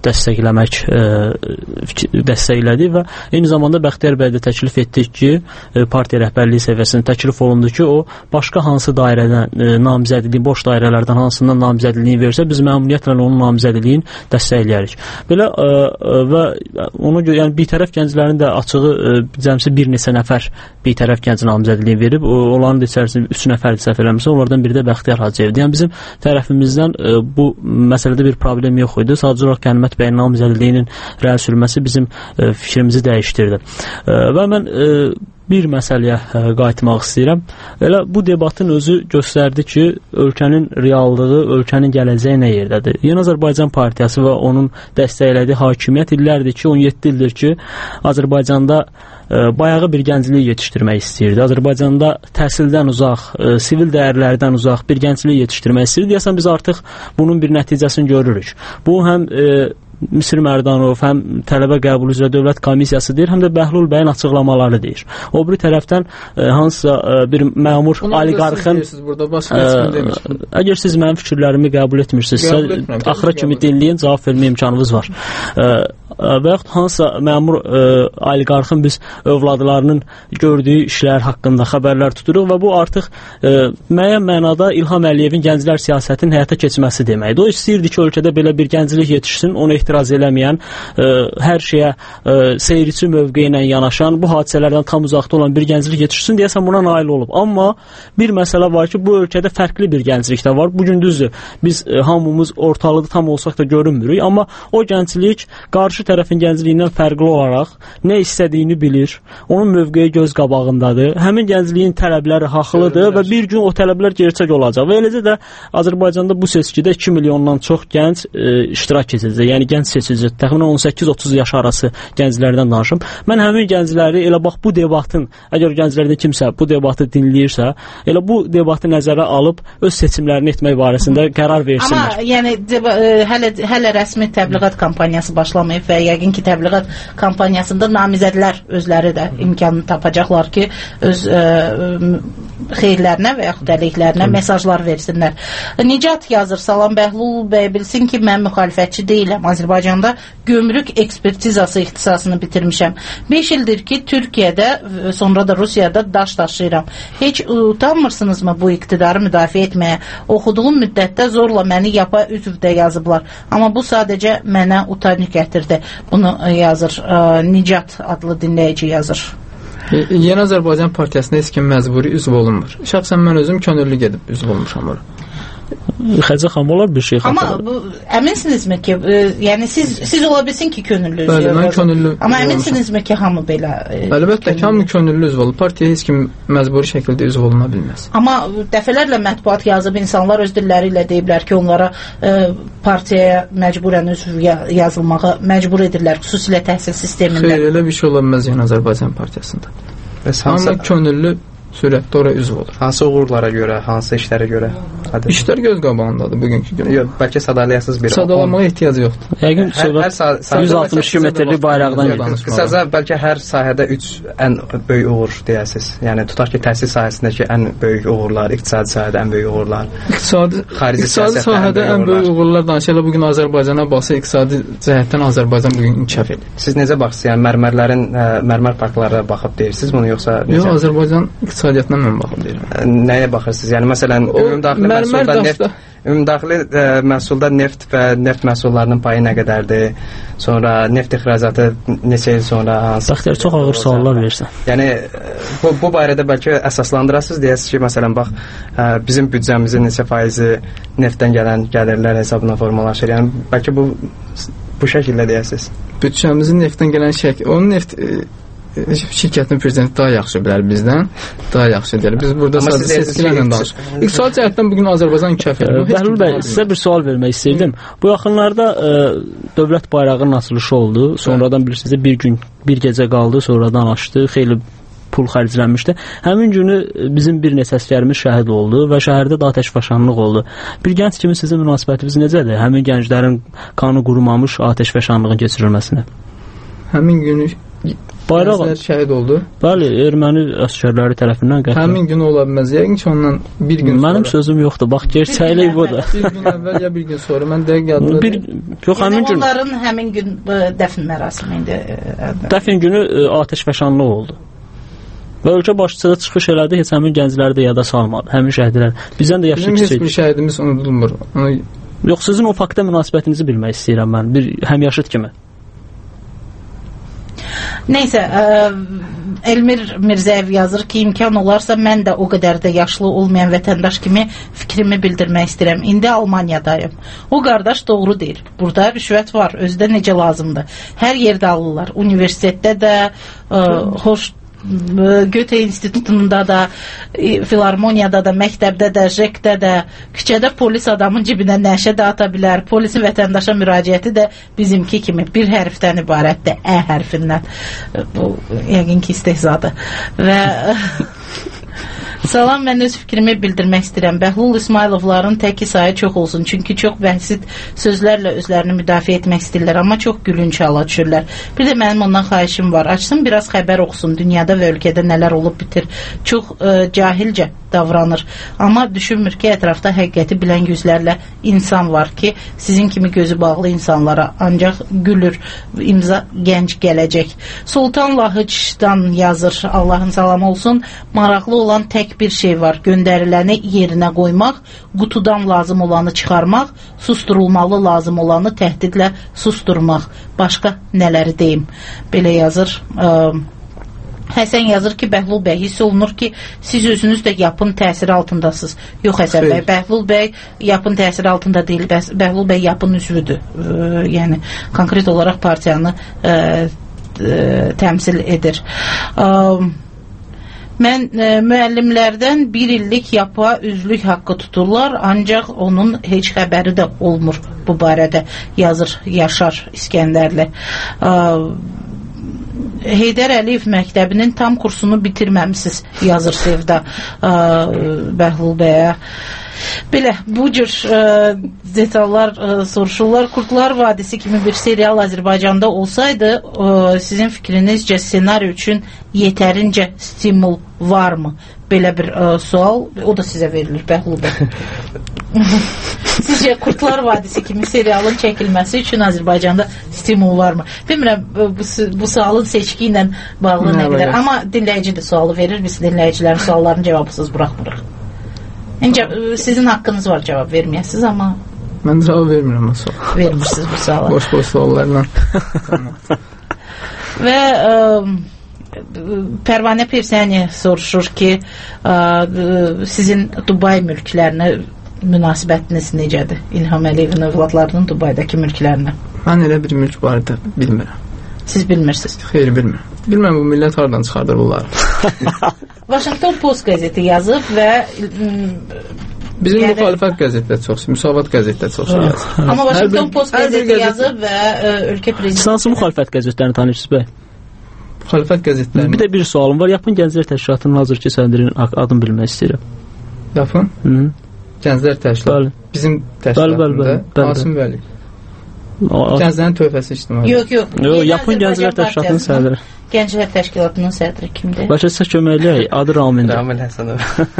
dəstəklədik və eyni zamanda Bəxtiyar bəy də təklif etdik ki, partiya rəhbərliyi səviyyəsində təklif olundu ki, o başqa hansı dairədən namizədliyi, boş dairələrdən hansından namizədliyini versə, biz məmnuniyyətlə onun namizədiliyini dəstəkləyərik. Belə və ona görə yəni bir tərəf gənclərin də açığı cəmsi bir neçə nəfər bir tərəf gənc namizədiliyi verib, onların da içərisində 3 nəfərdir səhv eləmirəmsə, onlardan biri də Bəxtiyar Hacıyevdir. Yəni bizim tərəfimizdən bu məsələdə bir problem yox idi. Sadəcə olaraq Qənimət bəyin namizədiliyinin irəli sürülməsi bizim fikrimizi dəyişdirdi. Və mən bir məsələyə qayıtmaq istəyirəm. Elə bu debatın özü göstərdi ki, ölkənin reallığı, ölkənin gələcəyi nə yerdədir? Yeni Azərbaycan Partiyası və onun dəstəklədiyi hakimiyyət illərdir ki, 17 ildir ki, Azərbaycanda bayağı bir gənclik yetişdirmək istəyirdi. Azərbaycanda təhsildən uzaq, sivil dəyərlərdən uzaq bir gənclik yetişdirmək istəyirdi. Deyəsən biz artıq bunun bir nəticəsini görürük. Bu həm Misir Mərdanov, həm tələbə qəbul üzrə dövlət komissiyası deyir, həm də Bəhlul bəyin açıqlamaları deyir. O biri tərəfdən hansısa bir məmur oliqarxın əgər siz mənim fikirlərimi qəbul etmirsinizsə, axıra kimi dinləyin, cavab vermə imkanınız var. Və yaxud hansısa məmur oliqarxın biz övladlarının gördüyü işlər haqqında xəbərlər tuturuq və bu artıq müəyyən mənada İlham Əliyevin gənclər siyasətinin həyata keçməsi deməkdir. O istəyirdi ki, ölkədə belə bir gənclik yetişsin, onu etiraz eləməyən, hər şeyə seyirci mövqeyi ilə yanaşan, bu hadisələrdən tam uzaqda olan bir gənclik yetişsin deyəsən buna nail olub. Amma bir məsələ var ki, bu ölkədə fərqli bir gənclik də var. Bugün düzdür, biz hamımız ortalıqda tam olsaq da görünmürük, amma o gənclik qarşı tərəfin gəncliyindən fərqli olaraq nə istədiyini bilir, onun mövqeyi göz qabağındadır, həmin gəncliyin tələbləri haqlıdır və bir gün o tələblər gerçək olacaq və eləcə də Azərbaycanda bu seçkidə 2 milyondan çox gənc iştirak edəcək, yəni gənc seçiləcək, təxminən 18-30 yaş arası gənclərdən danışım. Mən həmin gəncləri elə bax bu debatın, əgər gənclərdən kimsə bu debatı dinləyirsə, elə bu debatı nəzərə alıb öz seçimlərini etmək barəsində qərar versinlər. Amma yəni hələ rəsmi təbliğat kampaniyası başlamayıb və yəqin ki, təbliğat kampaniyasında namizədlər özləri də imkanını tapacaqlar ki, öz xeyirlərinə və yaxud əleyhlərinə mesajlar versinlər. Nicat yazır, salam Bəhlul bəy, bilsin ki, mən müxalifətçi deyiləm. Azərbaycanda gömrük ekspertizası ixtisasını bitirmişəm. 5 ildir ki, Türkiyədə, sonra da Rusiyada daş daşıyıram. Heç utanmırsınızmı bu iqtidarı müdafiə etməyə? Oxuduğum müddətdə zorla məni yapa üzvdə yazıblar. Amma bu sadəcə mənə utanç gətirdi. Bunu yazır Nicat adlı dinləyici yazır. Yeni Azərbaycan Partiyasında heç kim məcburi üzv olunmur. Şəxsən mən özüm könüllü gedib üzv olmuşam ora. Xəcə xanım olar bir şey xatırladım. Amma əminsinizmi ki, yəni siz ola bilsin ki, könüllü üzv olun. Bəli, mən könüllü. Amma əminsinizmi ki, hamı belə? Əlbəttə ki, hamı könüllü üzv olur. Partiyaya heç kim məcburi şəkildə üzv oluna bilməz. Amma dəfələrlə mətbuat yazıb insanlar öz dilləri ilə deyiblər ki, onlara partiyaya məcburən üzv yazılmağa məcbur edirlər, xüsusilə təhsil sistemində. Xeyr, elə bir şey ola bilməz yəni Azərbaycan Partiyasında. Amma könüllü sürətdə ora üzv olur. Hansı uğurlara görə, hansı işlərə görə? İşlər göz qabağındadır bugünkü gün. Yox, bəlkə sadalayasız bir. Sadalamaya ehtiyac yoxdur. Yəqin söhbət 162 metrlik bayraqdan gedir. Qısaca bəlkə hər sahədə 3 ən böyük uğur deyəsiz. Yəni tutaq ki, təhsil sahəsindəki ən böyük uğurlar, iqtisadi sahədə ən böyük uğurlar. İqtisadi sahədə ən böyük uğurlar danışırlar. Bugün Azərbaycana baxsa iqtisadi cəhətdən Azərbaycan bugün inkişaf edir. Siz necə baxırsınız? Yəni mərmər parklara baxıb deyirsiniz bunu yoxsa necə? Yox, Azərbaycan iqtisadiyyatına mən baxıb deyirəm. Nəyə baxırsınız? Yəni məsələn, ümumdaxili məhsulda neft və neft məhsullarının payı nə qədərdir? Sonra neft ixracatı neçə il sonra hansı? Bəxtiyar, çox ağır suallar verirsən. Yəni bu barədə bəlkə əsaslandırasınız, deyəsiniz ki, məsələn bax bizim büdcəmizin neçə faizi neftdən gələn gəlirlər hesabına formalaşır. Yəni bəlkə bu şəkildə deyəsiniz. Büdcəmizin neftdən gələn onun neft şirkətin prezidenti daha yaxşı bilər bizdən, daha yaxşı deyir. Biz burada sadəcə seçkilərlə danışırıq. İqtisadi cəhətdən bugün Azərbaycan inkişaf edir. Bəhlul bəy, sizə bir sual vermək istəyirdim. Bu yaxınlarda dövlət bayrağının açılışı oldu. Sonradan bilirsiniz, bir gecə qaldı, sonradan açdı. Xeyli pul xərclənmişdi. Həmin günü bizim bir neçə əsgərimiz şəhid oldu və şəhərdə də atəşfəşanlıq oldu. Bir gənc kimi sizin münasibətiniz necədir? Həmin gənclərin qanı qurumamış atəşfəşanlığın keçirilməsinə. Həmin günü gənclər şəhid oldu. Bəli, erməni əsgərləri tərəfindən qətl. Həmin gün ola bilməz. Yəqin ki, ondan bir gün sonra. Mənim sözüm yoxdur. Bax, gerçəklik bu da. Bir gün əvvəl ya bir gün sonra. Mən dəqiq yadımda. Yox, həmin gün. Onların həmin gün dəfn mərasimi idi. Dəfn günü atəşfəşanlıq oldu. Və ölkə başçısı da çıxış elədi, heç həmin gəncləri də yada salmadı. Həmin şəhidlər. Bizdən də yaşlı kiçik. Bizim heç bir şəhidimiz unudulmur. Yox, sizin o faktda münasibətinizi bilmək istəyirəm mən. Bir həmyaşıd kimi. Neysə, Elmir Mirzəyev yazır ki, imkan olarsa mən də o qədər də yaşlı olmayan vətəndaş kimi fikrimi bildirmək istəyirəm. İndi Almaniyadayım. O qardaş doğru deyir. Burada rüşvət var, özü də necə lazımdır. Hər yerdə alırlar. Universitetdə də, Goethe İnstitutunda da, Filarmoniyada da, məktəbdə də, JEK-də də, küçədə polis adamın cibinə nəşə də ata bilər. Polisin vətəndaşa müraciəti də bizimki kimi bir hərfdən ibarətdir, ə hərfindən. Bu, yəqin ki, istehzadır. Və salam, mən öz fikrimi bildirmək istəyirəm. Bəhlul İsmayılovların təki sayı çox olsun. Çünki çox bəsit sözlərlə özlərini müdafiə etmək istəyirlər, amma çox gülünç hala düşürlər. Bir də mənim ondan xahişim var. Açsın, biraz xəbər oxusun. Dünyada və ölkədə nələr olub bitir. Çox cahilcə davranır. Amma düşünmür ki, ətrafda həqiqəti bilən yüzlərlə insan var ki, sizin kimi gözü bağlı insanlara ancaq gülür. İmza gənc gələcək. Sultan Lahıcdan yazır. Allahın salamı olsun. Maraqlı olan tək bir şey var. Göndəriləni yerinə qoymaq, qutudan lazım olanı çıxarmaq, susturulmalı lazım olanı təhdidlə susturmaq. Başqa nələri deyim? Belə yazır. Həsən yazır ki, Bəhlul bəy, hiss olunur ki, siz özünüz də yapın təsiri altındasınız. Yox Həsən bəy, Bəhlul bəy yapın təsiri altında deyil, Bəhlul bəy yapın üzvüdür. Yəni, konkret olaraq partiyanı təmsil edir. Mən müəllimlərdən bir illik yapığa üzvlük haqqı tuturlar, ancaq onun heç xəbəri də olmur bu barədə, yazır Yaşar İskəndərli. Heydər Əliyev məktəbinin tam kursunu bitirməmişsiniz, yazır Sevda Bəhlul bəyə. Belə, bu cür detallar soruşurlar. Kurtlar Vadisi kimi bir serial Azərbaycanda olsaydı, sizin fikrinizcə ssenari üçün yetərincə stimul varmı? Belə bir sual, o da sizə verilir, Bəhlul bəy. Sizcə Kurtlar Vadisi kimi serialın çəkilməsi üçün Azərbaycanda stimul varmı? Bilmirəm, bu sualın seçki ilə bağlı nə qədər. Amma dinləyici də sualı verir, biz dinləyicilərin suallarını cavabsız buraxmırıq. Sizin haqqınız var cavab verməyəsiniz, amma mən cavab vermirəm o sual. Vermirsiniz bu suala. Boş suallarla. Və Pərvanə Pirsəni soruşur ki, sizin Dubay mülklərinə münasibətiniz necədir? İlham Əliyevin övladlarının Dubaydakı mülklərinə. Mən elə bir mülk barədə bilmirəm. Siz bilmirsiniz? Xeyr, bilmirəm. Bilməm bu millət haradan çıxardır bunları. Washington Post qəzeti yazıb və bizim müxalifət qəzetdə çox, Müsavat qəzetdə çox şey yazır. Amma Washington Post qəzeti yazıb və ölkə prezidenti... Hansı müxalifət qəzetlərini tanıyırsınız bəy? Müxalifət qəzetlərini... Bir də bir sualım var. Yapın Gənclər Təşkilatının hazırki sədrinin adını bilmək istəyirəm. Yapın? Gənclər Təşkilatı. Bizim təşkilatında Qasım Vəliyev. Gənclərin tövhəsi ictimai. Yox. Yapın Gənclər Təşkilatının sədri. Gənclər Təşkilatının sədri kimdir? Başa sizə köməkləyək. Adı Ramindir. Ramin Həsənov.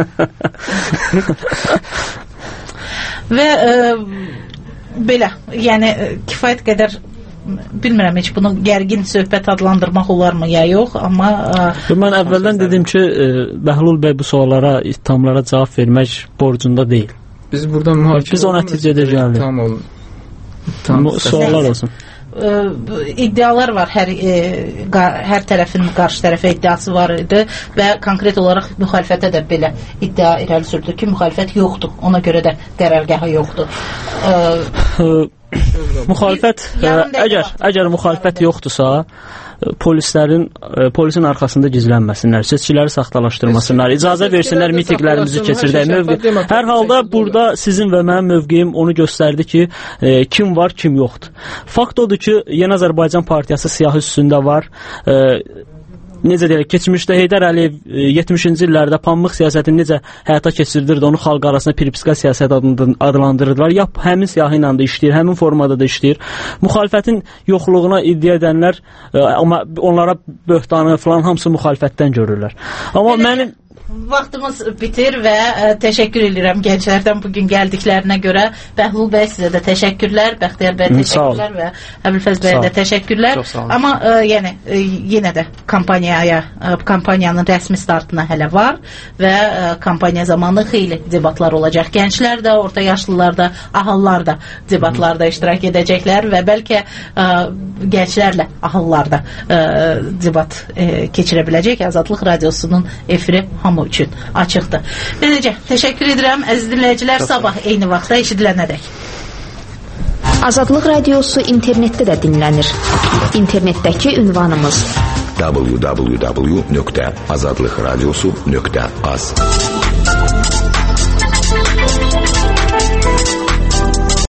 Və belə, yəni kifayət qədər bilmirəm heç bunu gərgin söhbət adlandırmaq olarmı ya yox, amma mən əvvəldən dedim ki, Bəhlul bəy bu suallara, ittihamlara cavab vermək borcunda deyil. Biz burada mühakimə biz o nəticədə gəldik. Suallar olsun. İddialar var, hər tərəfin qarşı tərəfə iddiası var idi və konkret olaraq müxalifətə də belə iddia irəli sürdü ki, müxalifət yoxdur, ona görə də qərargahı yoxdur. Müxalifət əgər müxalifət yoxdursa, polisin arxasında gizlənməsinlər, seçkiləri saxtalaşdırmasınlar, icazə versinlər mitinqlərimizi keçirdək. Hər halda burada sizin və mənim mövqeyim onu göstərdi ki, kim var, kim yoxdur. Fakt odur ki, Yeni Azərbaycan Partiyası siyahı üstündə var. Necə deyək, keçmişdə Heydər Əliyev 70-ci illərdə pambıq siyasətini necə həyata keçirdirdi, onu xalq arasında pripiska siyasət adlandırırdılar. Ya həmin siyahı ilə də işləyir, həmin formada da işləyir. Müxalifətin yoxluğuna iddia edənlər, onlara böhtanı falan hamısı müxalifətdən görürlər. Amma mənim vaxtımız bitir və təşəkkür edirəm gənclərdən bugün gəldiklərinə görə. Bəhlul bəy sizə də təşəkkürlər, Bəxtiyar bəy təşəkkürlər və Əbülfəz bəyə də təşəkkürlər. Amma yenə də kampaniyanın rəsmi startına hələ var və kampaniya zamanı xeyli debatlar olacaq. Gənclər də, orta yaşlılar da, ahallar da debatlarda iştirak edəcəklər və bəlkə gənclərlə ahallar da debat keçirə biləcək. Azadlıq Radiosunun efiri hamı üçün açıqdır. Beləcə, təşəkkür edirəm. Əziz dinləyicilər, sabah eyni vaxtda eşidilənədək. Azadlıq Radiosu internetdə də dinlənir. İnternetdəki ünvanımız www.azadlıqradiosu.az